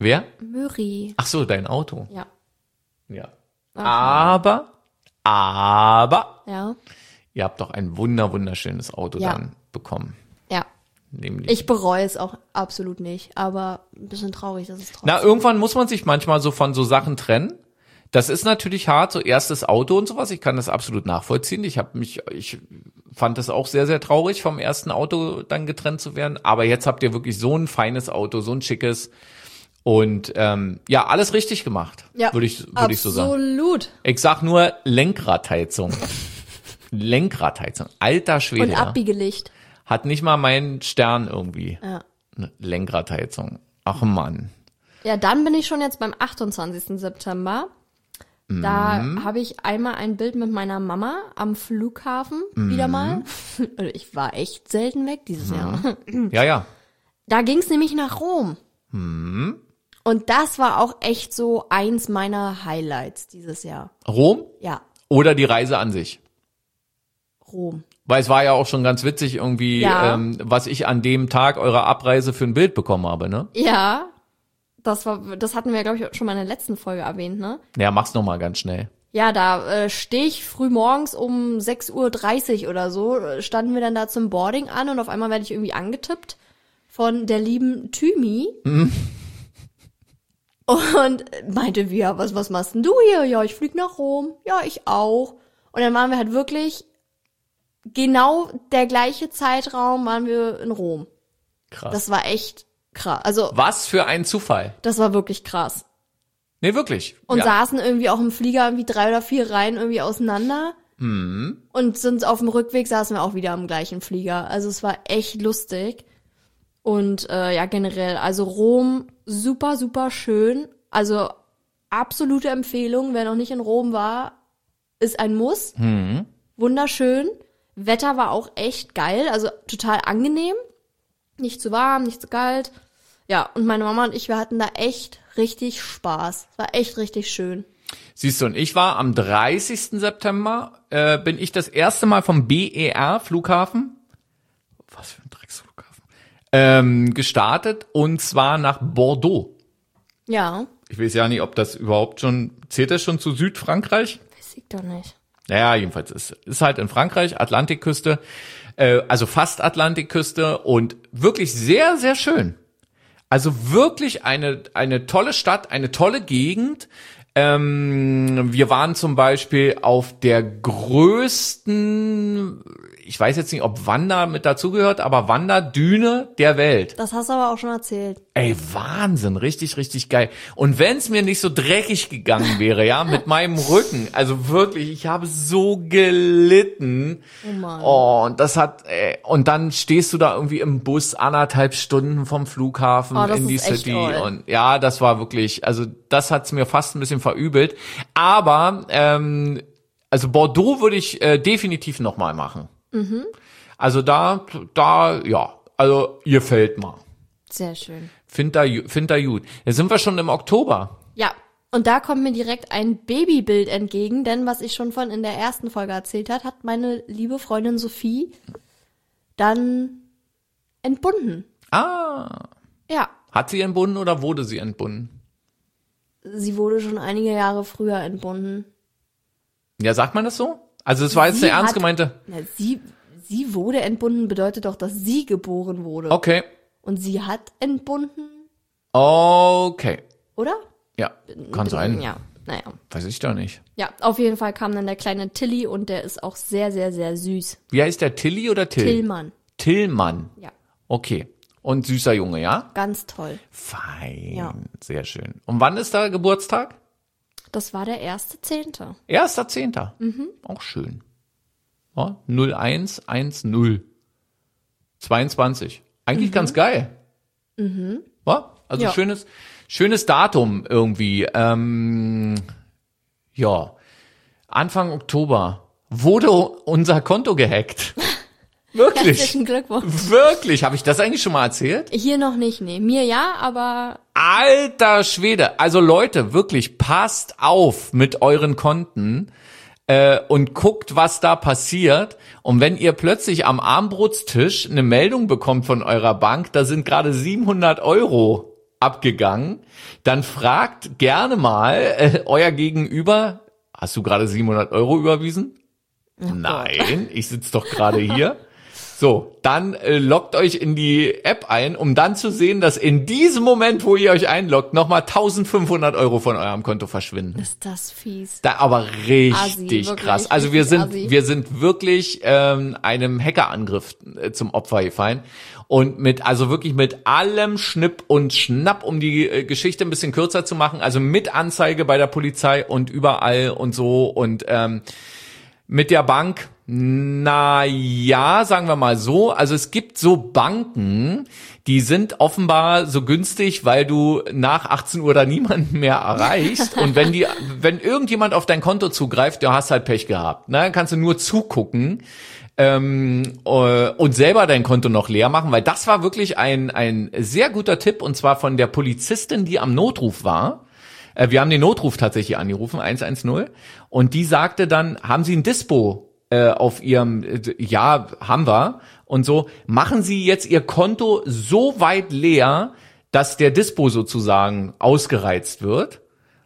Wer? Möri. Ach so, dein Auto. Ja. Ja. Aha. Aber, Ja. ihr habt doch ein wunderschönes Auto Ja. dann bekommen. Ja. Nämlich. Ich bereue es auch absolut nicht, aber ein bisschen traurig, dass es trotzdem. Na, irgendwann muss man sich manchmal so von so Sachen trennen. Das ist natürlich hart, so erstes Auto und sowas. Ich kann das absolut nachvollziehen. Ich fand das auch sehr, sehr traurig, vom ersten Auto dann getrennt zu werden. Aber jetzt habt ihr wirklich so ein feines Auto, so ein schickes. Und ja, alles richtig gemacht, Ja, würde ich so sagen. Absolut. Ich sag nur Lenkradheizung. Lenkradheizung. Alter Schwede. Und Abbiegelicht. Hat nicht mal mein Stern irgendwie. Ja. Eine Lenkradheizung. Ach Mann. Ja, dann bin ich schon jetzt beim 28. September. Da habe ich einmal ein Bild mit meiner Mama am Flughafen wieder mal. Ich war echt selten weg dieses Jahr. Ja. Da ging's nämlich nach Rom. Und das war auch echt so eins meiner Highlights dieses Jahr. Rom Ja, oder die Reise an sich? Rom. Weil es war ja auch schon ganz witzig irgendwie, Ja. was ich an dem Tag eurer Abreise für ein Bild bekommen habe, ne? Ja, das hatten wir, glaube ich, schon mal in der letzten Folge erwähnt, ne? Ja, mach's noch mal ganz schnell. Ja, da stehe ich früh morgens um 6:30 Uhr oder so, standen wir dann da zum Boarding an und auf einmal werde ich irgendwie angetippt von der lieben Thymi. Und meinte, ja, was machst denn du hier? Ja, ich flieg nach Rom. Ja, ich auch. Und dann waren wir halt wirklich genau der gleiche Zeitraum waren wir in Rom. Krass. Das war echt krass. Also, Was für ein Zufall. das war wirklich krass. Nee, wirklich. Und ja. saßen irgendwie auch im Flieger irgendwie 3 oder 4 Reihen irgendwie auseinander. Und sind auf dem Rückweg saßen wir auch wieder im gleichen Flieger. Also es war echt lustig. Und ja, generell, also Rom, super, super schön. Also absolute Empfehlung, wer noch nicht in Rom war, ist ein Muss. Wunderschön. Wetter war auch echt geil, also total angenehm. Nicht zu warm, nicht zu kalt. Ja, und meine Mama und ich, wir hatten da echt richtig Spaß. Es war echt richtig schön. Siehst du, und ich war am 30. September, bin ich das erste Mal vom BER Flughafen, was für ein Drecksflughafen, gestartet, und zwar nach Bordeaux. Ja, Ich weiß ja nicht, ob das überhaupt schon, zählt das schon zu Südfrankreich? weiß ich doch nicht. Naja, jedenfalls ist halt in Frankreich, Atlantikküste, also fast Atlantikküste, und wirklich sehr, sehr schön. Also wirklich eine tolle Stadt, eine tolle Gegend. Wir waren zum Beispiel auf der größten, ich weiß jetzt nicht, ob Wander mit dazugehört, aber Wanderdüne der Welt. Das hast du aber auch schon erzählt. Ey, Wahnsinn, richtig, richtig geil. Und wenn es mir nicht so dreckig gegangen wäre, ja, mit meinem Rücken, also wirklich, ich habe so gelitten. Oh Mann. Oh, und und dann stehst du da irgendwie im Bus 1,5 Stunden vom Flughafen Oh, das in die ist echt City, toll. und ja, das war wirklich, also das hat's mir fast ein bisschen verübelt. Aber also Bordeaux würde ich definitiv nochmal machen. Also da, ja, also ihr fällt mal. Sehr schön. Find da gut. Jetzt sind wir schon im Oktober. Ja, und da kommt mir direkt ein Babybild entgegen, denn was ich schon von in der ersten Folge erzählt hat meine liebe Freundin Sophie dann entbunden. Ah. Ja, Hat sie entbunden oder wurde sie entbunden? sie wurde schon einige Jahre früher entbunden. Ja, sagt man das so? Also es war jetzt Sie eine ernst hat- gemeinte. Na, sie wurde entbunden bedeutet doch, dass sie geboren wurde. Okay. Und sie hat entbunden, Okay. oder? Ja, kann sein. Ja, naja. Weiß ich doch nicht. Ja, auf jeden Fall kam dann der kleine Tilly und der ist auch sehr, sehr, sehr süß. Wie heißt der, Tilly oder Till? Tillmann. Tillmann. Ja, Okay. Und süßer Junge, ja? ganz toll. Fein. Ja. Sehr schön. Und wann ist da Geburtstag? Das war der 1.10. 1.10. Auch schön. Ja, 0110. 22. Eigentlich ganz geil. Ja, also Ja. schönes Datum irgendwie. Ja, Anfang Oktober wurde unser Konto gehackt. Wirklich. Herzlichen Glückwunsch. Wirklich. Habe ich das eigentlich schon mal erzählt? Hier noch nicht, nee. Mir ja, aber Alter Schwede. Also Leute, wirklich, passt auf mit euren Konten und guckt, was da passiert. Und wenn ihr plötzlich am Armbrotstisch eine Meldung bekommt von eurer Bank, da sind gerade 700 € abgegangen, dann fragt gerne mal euer Gegenüber, hast du gerade 700 € überwiesen? Oh Nein, ich sitze doch gerade hier. So, dann loggt euch in die App ein, um dann zu sehen, dass in diesem Moment, wo ihr euch einloggt, nochmal 1.500 € von eurem Konto verschwinden. Ist das fies. Da aber richtig Assi, wirklich, krass. Also richtig assi. wir sind wirklich einem Hackerangriff zum Opfer gefallen. Und also wirklich mit allem Schnipp und Schnapp, um die Geschichte ein bisschen kürzer zu machen. Also mit Anzeige bei der Polizei und überall und so. Und mit der Bank, na ja, sagen wir mal so. Also es gibt so Banken, die sind offenbar so günstig, weil du nach 18 Uhr da niemanden mehr erreichst. Und wenn irgendjemand auf dein Konto zugreift, du hast halt Pech gehabt. Ne? Dann kannst du nur zugucken und selber dein Konto noch leer machen, weil das war wirklich ein sehr guter Tipp, und zwar von der Polizistin, die am Notruf war. Wir haben den Notruf tatsächlich angerufen, 110, und die sagte dann, haben Sie ein Dispo auf Ihrem, ja, haben wir, und so, machen Sie jetzt Ihr Konto so weit leer, dass der Dispo sozusagen ausgereizt wird.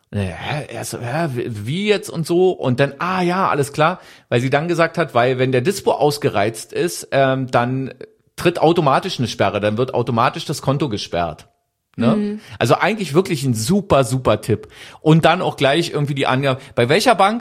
Wie jetzt und so, und dann, ja, alles klar, weil sie dann gesagt hat, weil wenn der Dispo ausgereizt ist, dann tritt automatisch eine Sperre, dann wird automatisch das Konto gesperrt. Ne? Mhm. Also eigentlich wirklich ein super, super Tipp. Und dann auch gleich irgendwie die Angabe, bei welcher Bank?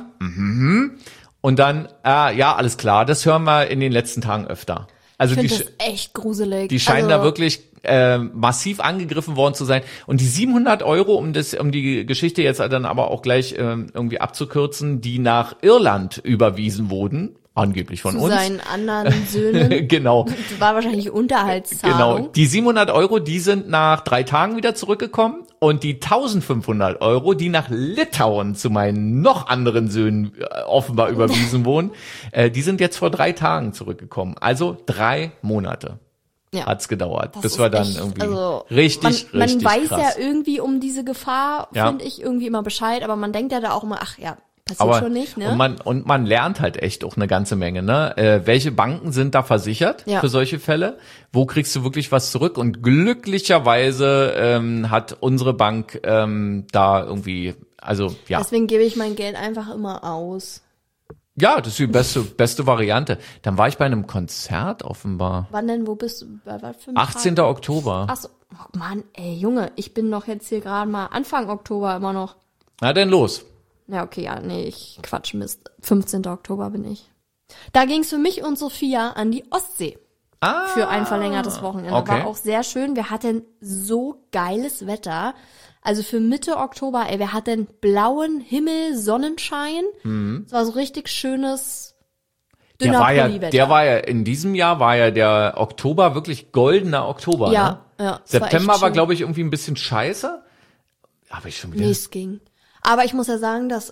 Und dann, ja, alles klar, das hören wir in den letzten Tagen öfter. Also ich finde das echt gruselig. Die scheinen da wirklich massiv angegriffen worden zu sein. Und die 700 €, um die Geschichte jetzt dann aber auch gleich irgendwie abzukürzen, die nach Irland überwiesen wurden, angeblich von uns. Zu seinen anderen Söhnen. Genau. Das war wahrscheinlich Unterhaltszahlung. Genau. Die 700 €, die sind nach 3 Tagen wieder zurückgekommen, und die 1.500 €, die nach Litauen zu meinen noch anderen Söhnen offenbar überwiesen wurden, die sind jetzt vor 3 Tagen zurückgekommen. Also 3 Monate. Ja. Hat's gedauert, bis wir dann echt, irgendwie richtig man weiß krass. Ja irgendwie um diese Gefahr, finde ich, irgendwie immer Bescheid, aber man denkt ja da auch immer, ach ja, passiert schon nicht, ne? Und man lernt halt echt auch eine ganze Menge, ne? Welche Banken sind da versichert für solche Fälle? Wo kriegst du wirklich was zurück? Und glücklicherweise hat unsere Bank da irgendwie, also ja. Deswegen gebe ich mein Geld einfach immer aus. Ja, das ist die beste Variante. Dann war ich bei einem Konzert offenbar. Wann denn? Wo bist du? Bei was für einem 18. Tag? Oktober. Ach so. Oh Mann, ey, Junge, ich bin doch jetzt hier gerade mal Anfang Oktober immer noch. Na denn los. Ja, okay, ja, nee, ich Quatsch, Mist. 15. Oktober bin ich. Da ging's für mich und Sophia an die Ostsee. Für ein verlängertes Wochenende. Okay. War auch sehr schön. Wir hatten so geiles Wetter. Also für Mitte Oktober, wir hatten blauen Himmel, Sonnenschein. Es war so richtig schönes, dünner Pulli-Wetter. Der war ja, in diesem Jahr war ja der Oktober wirklich goldener Oktober. Ja, ne? ja. September war, glaube ich, irgendwie ein bisschen scheiße. Aber ich schon wieder. Nee, es ging. Aber ich muss ja sagen, dass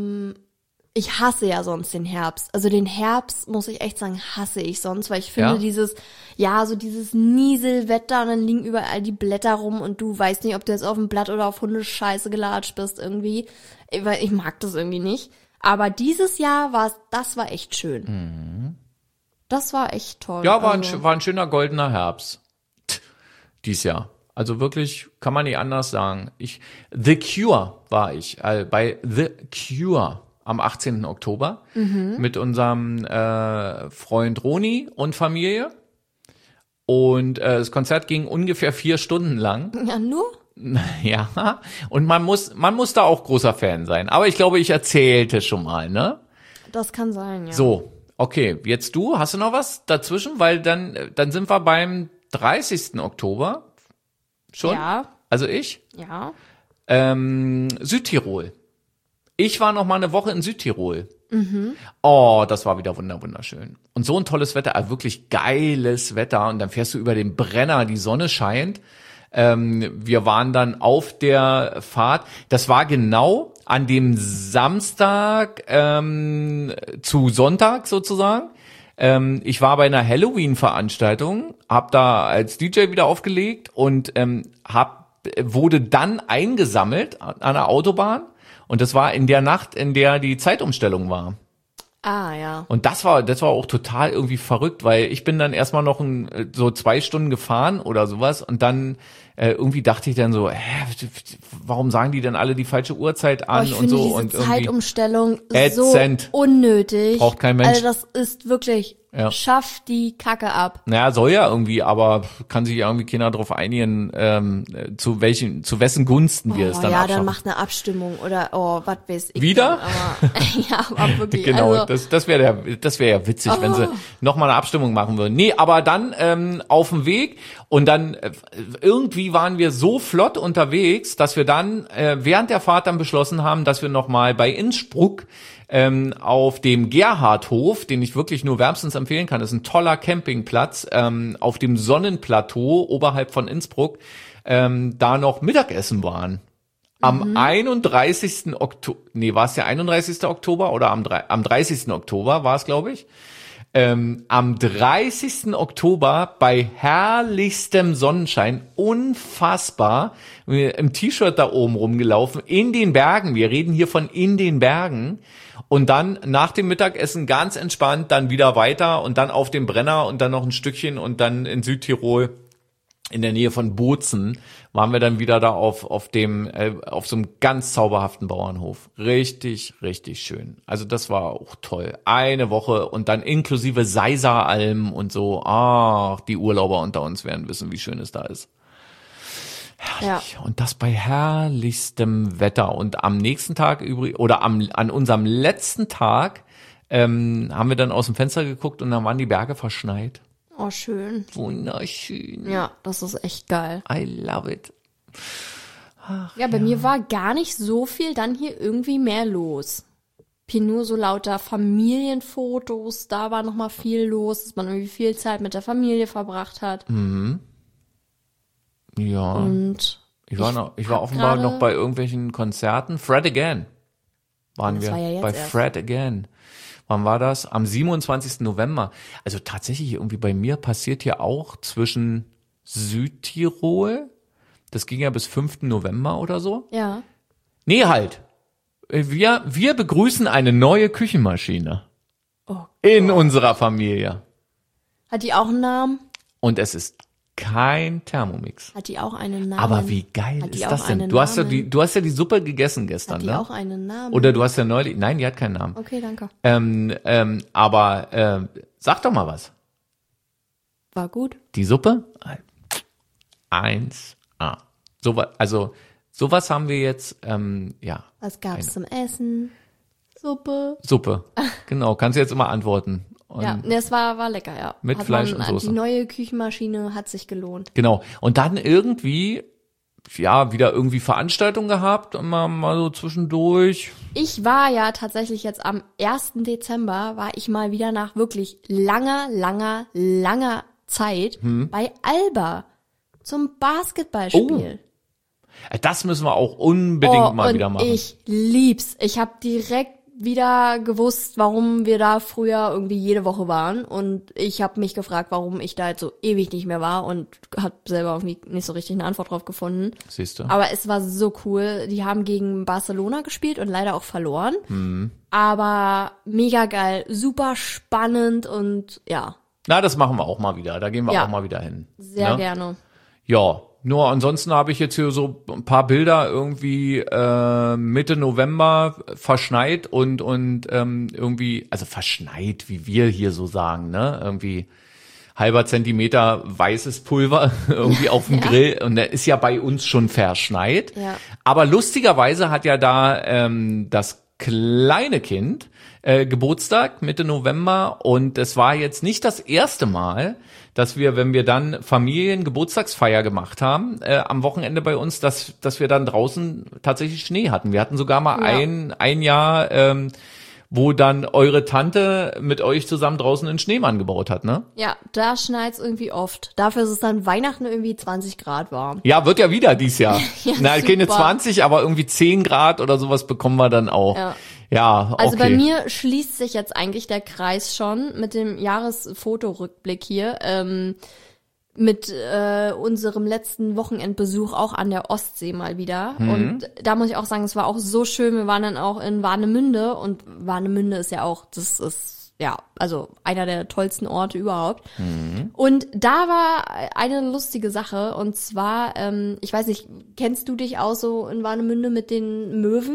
ich hasse ja sonst den Herbst. Also den Herbst, muss ich echt sagen, hasse ich sonst, weil ich finde dieses Nieselwetter, und dann liegen überall die Blätter rum und du weißt nicht, ob du jetzt auf dem Blatt oder auf Hundescheiße gelatscht bist irgendwie. Weil ich mag das irgendwie nicht. Aber dieses Jahr das war echt schön. Mhm. Das war echt toll. Ja, war ein schöner goldener Herbst. Dies Jahr. Also wirklich, kann man nicht anders sagen. The Cure war ich, bei The Cure am 18. Oktober mit unserem Freund Roni und Familie. Und das Konzert ging ungefähr 4 Stunden lang. Ja, nur? Ja, und man muss da auch großer Fan sein. Aber ich glaube, ich erzählte schon mal, ne? Das kann sein, ja. So, okay, jetzt du, hast du noch was dazwischen? Weil dann sind wir beim 30. Oktober. Schon? Ja. Also ich? Ja. Südtirol. Ich war noch mal eine Woche in Südtirol. Oh, das war wieder wunderschön. Und so ein tolles Wetter, also wirklich geiles Wetter. Und dann fährst du über den Brenner, die Sonne scheint. Wir waren dann auf der Fahrt. Das war genau an dem Samstag zu Sonntag sozusagen. Ich war bei einer Halloween-Veranstaltung, hab da als DJ wieder aufgelegt und wurde dann eingesammelt an der Autobahn. Und das war in der Nacht, in der die Zeitumstellung war. Ah, ja. Und das war auch total irgendwie verrückt, weil ich bin dann erstmal noch so 2 Stunden gefahren oder sowas und dann irgendwie dachte ich dann so, warum sagen die denn alle die falsche Uhrzeit an ich und finde so diese und irgendwie Zeitumstellung ätzend. so unnötig. Braucht kein Mensch. Also das ist wirklich, Ja. schafft die Kacke ab. Naja, soll ja irgendwie, aber kann sich irgendwie keiner darauf einigen, zu wessen Gunsten wir es dann ja, abschaffen. dann macht eine Abstimmung oder was weiß ich. Wieder? Dann, aber, ja, aber wirklich. Genau, also, das wäre ja witzig, wenn sie nochmal eine Abstimmung machen würden. Nee, aber dann auf dem Weg und dann irgendwie waren wir so flott unterwegs, dass wir dann während der Fahrt dann beschlossen haben, dass wir nochmal bei Innsbruck auf dem Gerhardhof, den ich wirklich nur wärmstens empfehlen kann, ist ein toller Campingplatz, auf dem Sonnenplateau oberhalb von Innsbruck, da noch Mittagessen waren. Am 31. Oktober, war es der 31. Oktober oder am 30. Oktober war es, glaube ich. Am 30. Oktober bei herrlichstem Sonnenschein, unfassbar, im T-Shirt da oben rumgelaufen, in den Bergen, wir reden hier von in den Bergen und dann nach dem Mittagessen ganz entspannt, dann wieder weiter und dann auf dem Brenner und dann noch ein Stückchen und dann in Südtirol in der Nähe von Bozen waren wir dann wieder da auf so einem ganz zauberhaften Bauernhof. Richtig, richtig schön. Also das war auch toll. Eine Woche und dann inklusive Seiseralm und so. Ach, die Urlauber unter uns werden wissen, wie schön es da ist. Herrlich. Ja. Und das bei herrlichstem Wetter. Und am nächsten Tag an unserem letzten Tag haben wir dann aus dem Fenster geguckt und dann waren die Berge verschneit. Oh, schön. Wunderschön. Ja, das ist echt geil. I love it. Ach, ja, bei mir war gar nicht so viel dann hier irgendwie mehr los. Hier nur so lauter Familienfotos, da war noch mal viel los, dass man irgendwie viel Zeit mit der Familie verbracht hat. Mhm. Ja. Und ich war offenbar noch bei irgendwelchen Konzerten. Fred Again waren wir war ja jetzt bei erst. Fred Again. Wann war das? Am 27. November. Also tatsächlich irgendwie bei mir passiert hier auch zwischen Südtirol, das ging ja bis 5. November oder so. Ja. Nee, halt. Wir begrüßen eine neue Küchenmaschine in unserer Familie. Hat die auch einen Namen? Und es ist kein Thermomix. Hat die auch einen Namen? Aber wie geil ist das denn? Du hast ja die Suppe gegessen gestern, hat die ne? auch einen Namen? Oder du hast ja neulich, nein, die hat keinen Namen. Okay, danke. Aber sag doch mal was. War gut. Die Suppe? 1A. Sowas haben wir jetzt, ja. Was gab's zum Essen? Suppe. Genau, kannst du jetzt immer antworten. Und Ja, es war lecker, ja. Mit Fleisch und Soße. Die neue Küchenmaschine hat sich gelohnt. Genau. Und dann irgendwie, ja, wieder irgendwie Veranstaltungen gehabt, immer mal so zwischendurch. Ich war ja tatsächlich jetzt am 1. Dezember, war ich mal wieder nach wirklich langer Zeit bei Alba zum Basketballspiel. Das müssen wir auch unbedingt mal wieder machen. Ich lieb's. Ich habe direkt wieder gewusst, warum wir da früher irgendwie jede Woche waren und ich habe mich gefragt, warum ich da jetzt so ewig nicht mehr war und habe selber irgendwie nicht so richtig eine Antwort drauf gefunden. Siehst du? Aber es war so cool. Die haben gegen Barcelona gespielt und leider auch verloren. Aber mega geil, super spannend und ja. Na, das machen wir auch mal wieder. Da gehen wir Ja. auch mal wieder hin. Sehr gerne. Ja, nur ansonsten habe ich jetzt hier so ein paar Bilder irgendwie Mitte November verschneit und irgendwie, also verschneit, wie wir hier so sagen, ne? Irgendwie halber Zentimeter weißes Pulver irgendwie auf dem Grill und der ist ja bei uns schon verschneit. Ja. Aber lustigerweise hat ja da das kleine Kind Geburtstag Mitte November und es war jetzt nicht das erste Mal, dass wir, wenn wir dann Familien-Geburtstagsfeier gemacht haben, am Wochenende bei uns, dass wir dann draußen tatsächlich Schnee hatten. Wir hatten sogar mal ein Jahr, wo dann eure Tante mit euch zusammen draußen einen Schneemann gebaut hat, ne? Ja, da schneit's irgendwie oft. Dafür ist es dann Weihnachten irgendwie 20 Grad warm. Ja, wird ja wieder dies Jahr. Ja, Na, keine super. 20, aber irgendwie 10 Grad oder sowas bekommen wir dann auch. Ja, okay. Also bei mir schließt sich jetzt eigentlich der Kreis schon mit dem Jahresfotorückblick hier. mit unserem letzten Wochenendbesuch auch an der Ostsee mal wieder. Und da muss ich auch sagen, es war auch so schön. Wir waren dann auch in Warnemünde und Warnemünde ist ja auch, das ist ja, also einer der tollsten Orte überhaupt. Und da war eine lustige Sache und zwar, ich weiß nicht, kennst du dich auch so in Warnemünde mit den Möwen?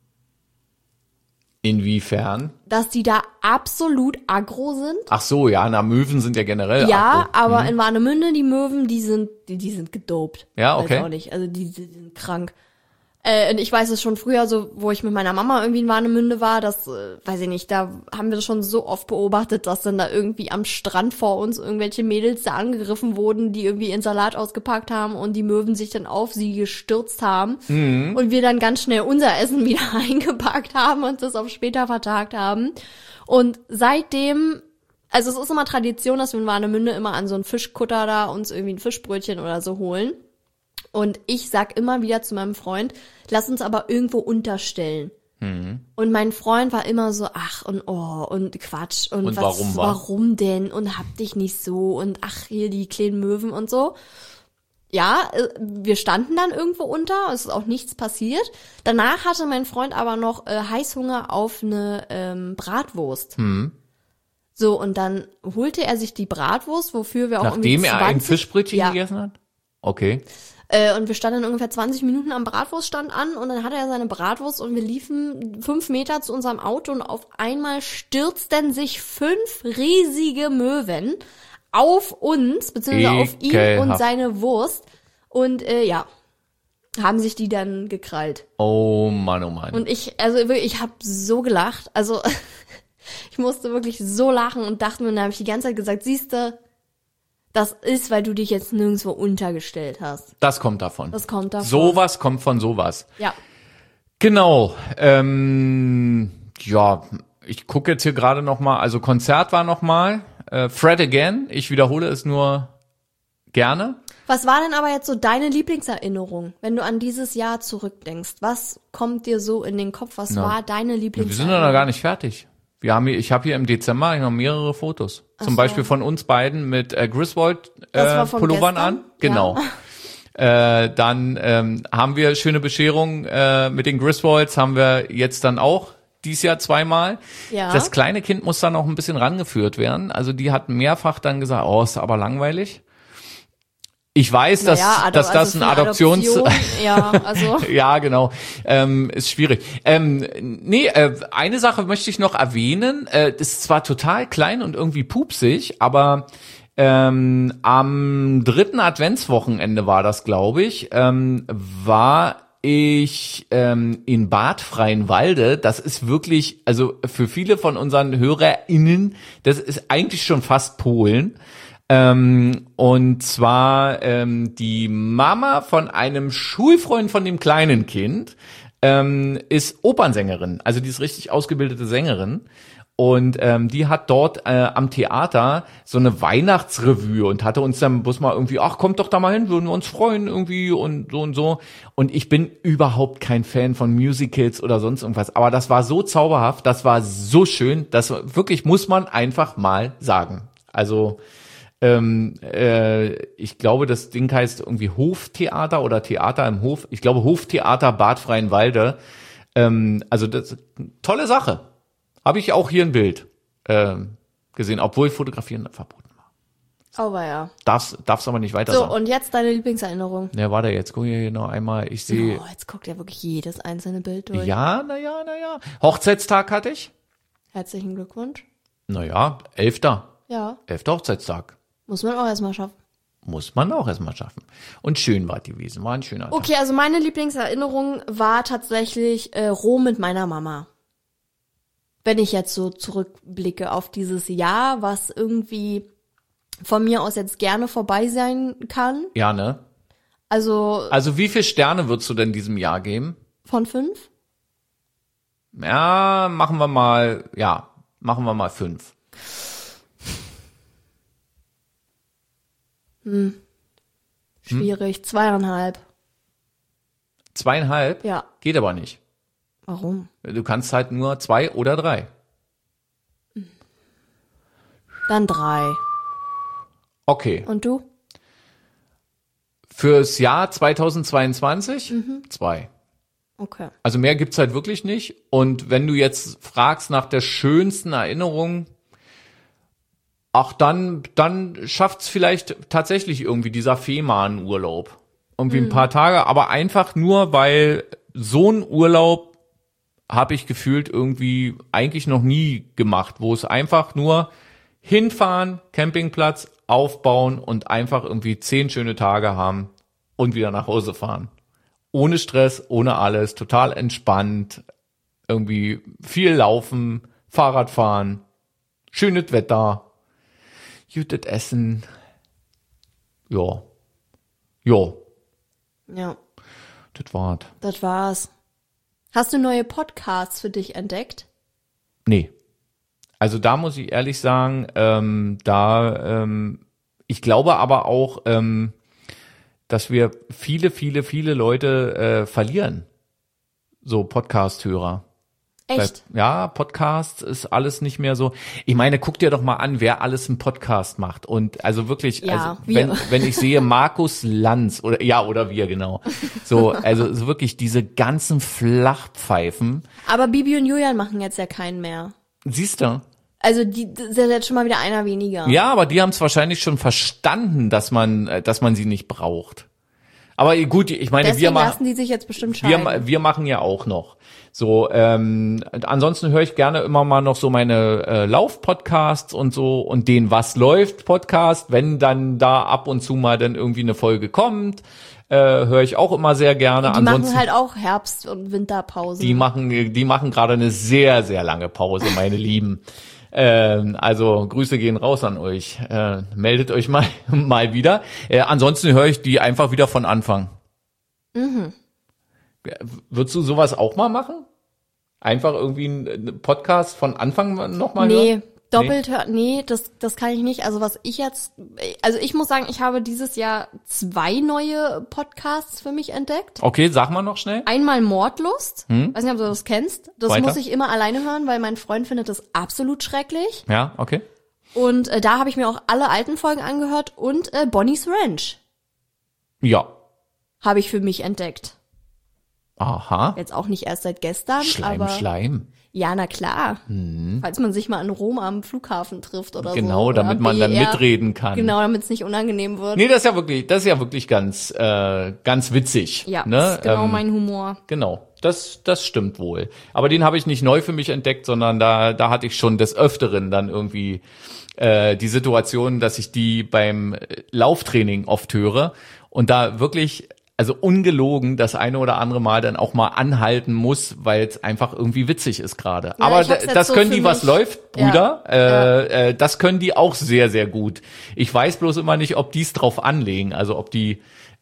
Inwiefern? Dass die da absolut aggro sind. Ach so, ja, Möwen sind ja generell Ja, aggro. aber in Warnemünde, die Möwen, die sind gedopt. Ja, okay. Weiß auch nicht, also die sind krank. Und ich weiß es schon früher, so, wo ich mit meiner Mama irgendwie in Warnemünde war, das, weiß ich nicht, da haben wir das schon so oft beobachtet, dass dann da irgendwie am Strand vor uns irgendwelche Mädels da angegriffen wurden, die irgendwie ihren Salat ausgepackt haben und die Möwen sich dann auf sie gestürzt haben. Und wir dann ganz schnell unser Essen wieder eingepackt haben und das auf später vertagt haben. Und seitdem, also es ist immer Tradition, dass wir in Warnemünde immer an so einen Fischkutter da uns irgendwie ein Fischbrötchen oder so holen. Und ich sag immer wieder zu meinem Freund, lass uns aber irgendwo unterstellen. Und mein Freund war immer so, ach und oh und Quatsch und warum denn und hab dich nicht so und ach hier die kleinen Möwen und so. Ja, wir standen dann irgendwo unter, es ist auch nichts passiert. Danach hatte mein Freund aber noch Heißhunger auf eine Bratwurst. So, und dann holte er sich die Bratwurst, wofür wir auch Nachdem er ein Fischbrötchen gegessen hat? Okay. Und wir standen ungefähr 20 Minuten am Bratwurststand an und dann hatte er seine Bratwurst und wir liefen 5 Meter zu unserem Auto und auf einmal stürzten sich 5 riesige Möwen auf uns, beziehungsweise auf ihn und seine Wurst und ja, haben sich die dann gekrallt. Oh Mann, oh Mann. Und ich habe so gelacht, also ich musste wirklich so lachen und dachte mir, dann habe ich die ganze Zeit gesagt, siehste, das ist, weil du dich jetzt nirgendwo untergestellt hast. Das kommt davon. Das kommt davon. Sowas kommt von sowas. Ja. Genau. Ja, ich gucke jetzt hier gerade noch mal. Also Konzert war noch mal. Fred Again. Ich wiederhole es nur gerne. Was war denn aber jetzt so deine Lieblingserinnerung, wenn du an dieses Jahr zurückdenkst? Was kommt dir so in den Kopf? Was war deine Lieblingserinnerung? Wir sind doch noch gar nicht fertig. Ich habe hier im Dezember noch mehrere Fotos. Zum Beispiel von uns beiden mit Griswold Pullovern an. Genau. Ja. Dann haben wir schöne Bescherung mit den Griswolds, haben wir jetzt dann auch dieses Jahr 2-mal. Ja. Das kleine Kind muss dann noch ein bisschen rangeführt werden. Also die hat mehrfach dann gesagt, oh, ist aber langweilig. Ich weiß, dass das ein Adoption, ja, also. ja, genau, ist schwierig. Eine Sache möchte ich noch erwähnen. Das ist zwar total klein und irgendwie pupsig, aber am 3. Adventswochenende war das, glaube ich, war ich in Bad Freienwalde. Das ist wirklich, also für viele von unseren HörerInnen, das ist eigentlich schon fast Polen. Und zwar die Mama von einem Schulfreund von dem kleinen Kind ist Opernsängerin, also die ist richtig ausgebildete Sängerin und die hat dort am Theater so eine Weihnachtsrevue und hatte uns dann bloß mal irgendwie, ach kommt doch da mal hin, würden wir uns freuen irgendwie und so und so. Und ich bin überhaupt kein Fan von Musicals oder sonst irgendwas, aber das war so zauberhaft, das war so schön, das wirklich muss man einfach mal sagen. Also ich glaube, das Ding heißt irgendwie Hoftheater oder Theater im Hof. Ich glaube Hoftheater Bad Freienwalde. Also das tolle Sache. Habe ich auch hier ein Bild gesehen, obwohl Fotografieren verboten war. Aber ja. Darf's aber nicht weiter so, sagen. So, und jetzt deine Lieblingserinnerung. Ja, warte, jetzt guck ich hier noch einmal. Ich sehe. Oh, jetzt guckt ja wirklich jedes einzelne Bild durch. Ja, naja. Hochzeitstag hatte ich. Herzlichen Glückwunsch. Naja, 11. Ja. 11. Hochzeitstag. Muss man auch erstmal schaffen. Und schön war die gewesen, war ein schöner Tag. Okay, also meine Lieblingserinnerung war tatsächlich Rom mit meiner Mama. Wenn ich jetzt so zurückblicke auf dieses Jahr, was irgendwie von mir aus jetzt gerne vorbei sein kann. Ja, ne? Also wie viele Sterne würdest du denn diesem Jahr geben? Von 5? Ja, machen wir mal 5. Schwierig. 2,5. 2,5? Ja. Geht aber nicht. Warum? Du kannst halt nur 2 oder 3. Dann 3. Okay. Und du? Fürs Jahr 2022? 2. Okay. Also mehr gibt's halt wirklich nicht. Und wenn du jetzt fragst nach der schönsten Erinnerung, dann schafft's vielleicht tatsächlich irgendwie dieser Fehmarnurlaub. Irgendwie ein paar Tage, aber einfach nur, weil so ein Urlaub habe ich gefühlt irgendwie eigentlich noch nie gemacht, wo es einfach nur hinfahren, Campingplatz, aufbauen und einfach irgendwie 10 schöne Tage haben und wieder nach Hause fahren. Ohne Stress, ohne alles, total entspannt, irgendwie viel laufen, Fahrrad fahren, schönes Wetter, gutes Essen. Ja. Ja, Das war's. das war's. Hast du neue Podcasts für dich entdeckt? Nee. Also da muss ich ehrlich sagen, ich glaube aber auch, dass wir viele Leute verlieren. So Podcast-Hörer. Echt? Ja, Podcast ist alles nicht mehr so. Ich meine, guck dir doch mal an, wer alles einen Podcast macht. Und also wirklich, Ja, also, wir. wenn ich sehe Markus Lanz oder wir, genau. So, also so wirklich diese ganzen Flachpfeifen. Aber Bibi und Julian machen jetzt ja keinen mehr. Siehst du? Also das ist ja jetzt schon mal wieder einer weniger. Ja, aber die haben es wahrscheinlich schon verstanden, dass man sie nicht braucht. Aber gut, ich meine, Deswegen lassen die sich jetzt bestimmt scheiden. wir machen ja auch noch. So, ansonsten höre ich gerne immer mal noch so meine Lauf-Podcasts und so und den Was läuft Podcast, wenn dann da ab und zu mal dann irgendwie eine Folge kommt, höre ich auch immer sehr gerne. Die Ansonsten machen halt auch Herbst- und Winterpause. die machen gerade eine sehr, sehr lange Pause, meine Lieben. Also Grüße gehen raus an euch. Meldet euch mal wieder. Ansonsten höre ich die einfach wieder von Anfang. Würdest du sowas auch mal machen? Einfach irgendwie einen Podcast von Anfang nochmal hören? Nee, doppelt hören, nee, das kann ich nicht. Also ich muss sagen, ich habe dieses Jahr 2 neue Podcasts für mich entdeckt. Okay, sag mal noch schnell. Einmal Mordlust. Weiß nicht, ob du das kennst. Das Weiter? muss ich immer alleine hören, weil mein Freund findet das absolut schrecklich. Ja, okay. Und da habe ich mir auch alle alten Folgen angehört und Bonnie's Ranch Ja. habe ich für mich entdeckt. Aha. Jetzt auch nicht erst seit gestern, aber Schleim. ja, na klar. Falls man sich mal in Rom am Flughafen trifft oder so. Genau, oder damit man dann BER. mitreden kann. Genau, damit es nicht unangenehm wird. Nee, das ist ja wirklich ganz witzig. Ja, ne? das ist genau mein Humor. Genau, das stimmt wohl. Aber den habe ich nicht neu für mich entdeckt, sondern da hatte ich schon des Öfteren dann irgendwie die Situation, dass ich die beim Lauftraining oft höre und da wirklich, also ungelogen, das eine oder andere Mal dann auch mal anhalten muss, weil es einfach irgendwie witzig ist gerade. Ja, Aber ich hab's jetzt das so können für die, was mich- läuft, Brüder, Ja. das können die auch sehr, sehr gut. Ich weiß bloß immer nicht, ob die es drauf anlegen, also ob die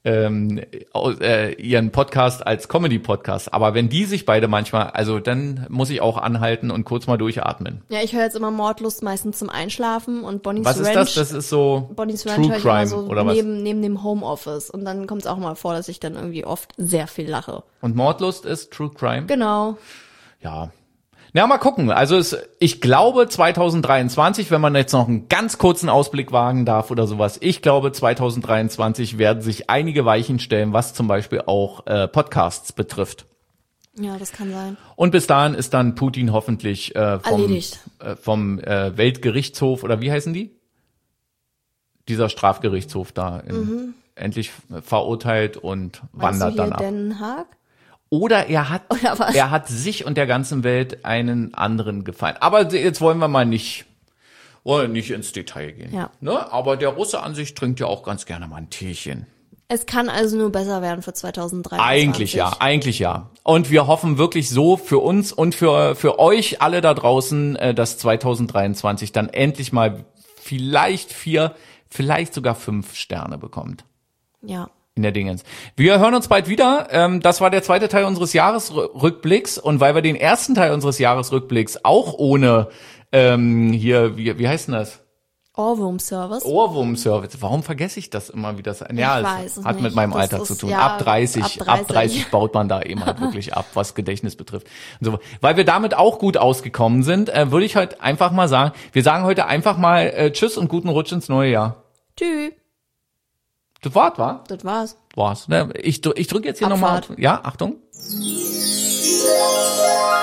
ihren Podcast als Comedy-Podcast. Aber wenn die sich beide manchmal, also dann muss ich auch anhalten und kurz mal durchatmen. Ja, ich höre jetzt immer Mordlust meistens zum Einschlafen und Bonnie's Was Ranch. ist das? Das ist so Bonnie's True Ranch höre ich Crime immer so oder was? neben dem Homeoffice. Und dann kommt es auch mal vor, dass ich dann irgendwie oft sehr viel lache. Und Mordlust ist True Crime? Genau. Ja. Na, mal gucken. Also ich glaube 2023, wenn man jetzt noch einen ganz kurzen Ausblick wagen darf oder sowas, ich glaube 2023 werden sich einige Weichen stellen, was zum Beispiel auch Podcasts betrifft. Ja, das kann sein. Und bis dahin ist dann Putin hoffentlich Erledigt. vom Weltgerichtshof, oder wie heißen die? Dieser Strafgerichtshof da endlich verurteilt und Meinst du wandert hier dann ab. Den Haag? Oder er Oder was? hat sich und der ganzen Welt einen anderen gefallen. Aber jetzt wollen wir mal nicht ins Detail gehen. Ja. Ne? Aber der Russe an sich trinkt ja auch ganz gerne mal ein Teechen. Es kann also nur besser werden für 2023. Eigentlich ja. Und wir hoffen wirklich so für uns und für euch alle da draußen, dass 2023 dann endlich mal vielleicht 4, vielleicht sogar 5 Sterne bekommt. Ja. In der Dingens. Wir hören uns bald wieder. Das war der zweite Teil unseres Jahresrückblicks. Und weil wir den ersten Teil unseres Jahresrückblicks auch ohne hier, wie heißt denn das? Ohrwurm-Service. Ohrwurm-Service. Warum vergesse ich das immer wieder? Ja, weiß es es hat nicht. mit meinem Das Alter ist, zu tun. ja, Ab 30 ab 30 baut man da eben halt wirklich ab, was Gedächtnis betrifft. Und so. Weil wir damit auch gut ausgekommen sind, würde ich heute einfach mal sagen, wir sagen heute einfach mal Tschüss und guten Rutsch ins neue Jahr. Tschüss. Das war's, wa? Das war's. War's. Ne? Ich drück jetzt hier nochmal. Ja, Achtung.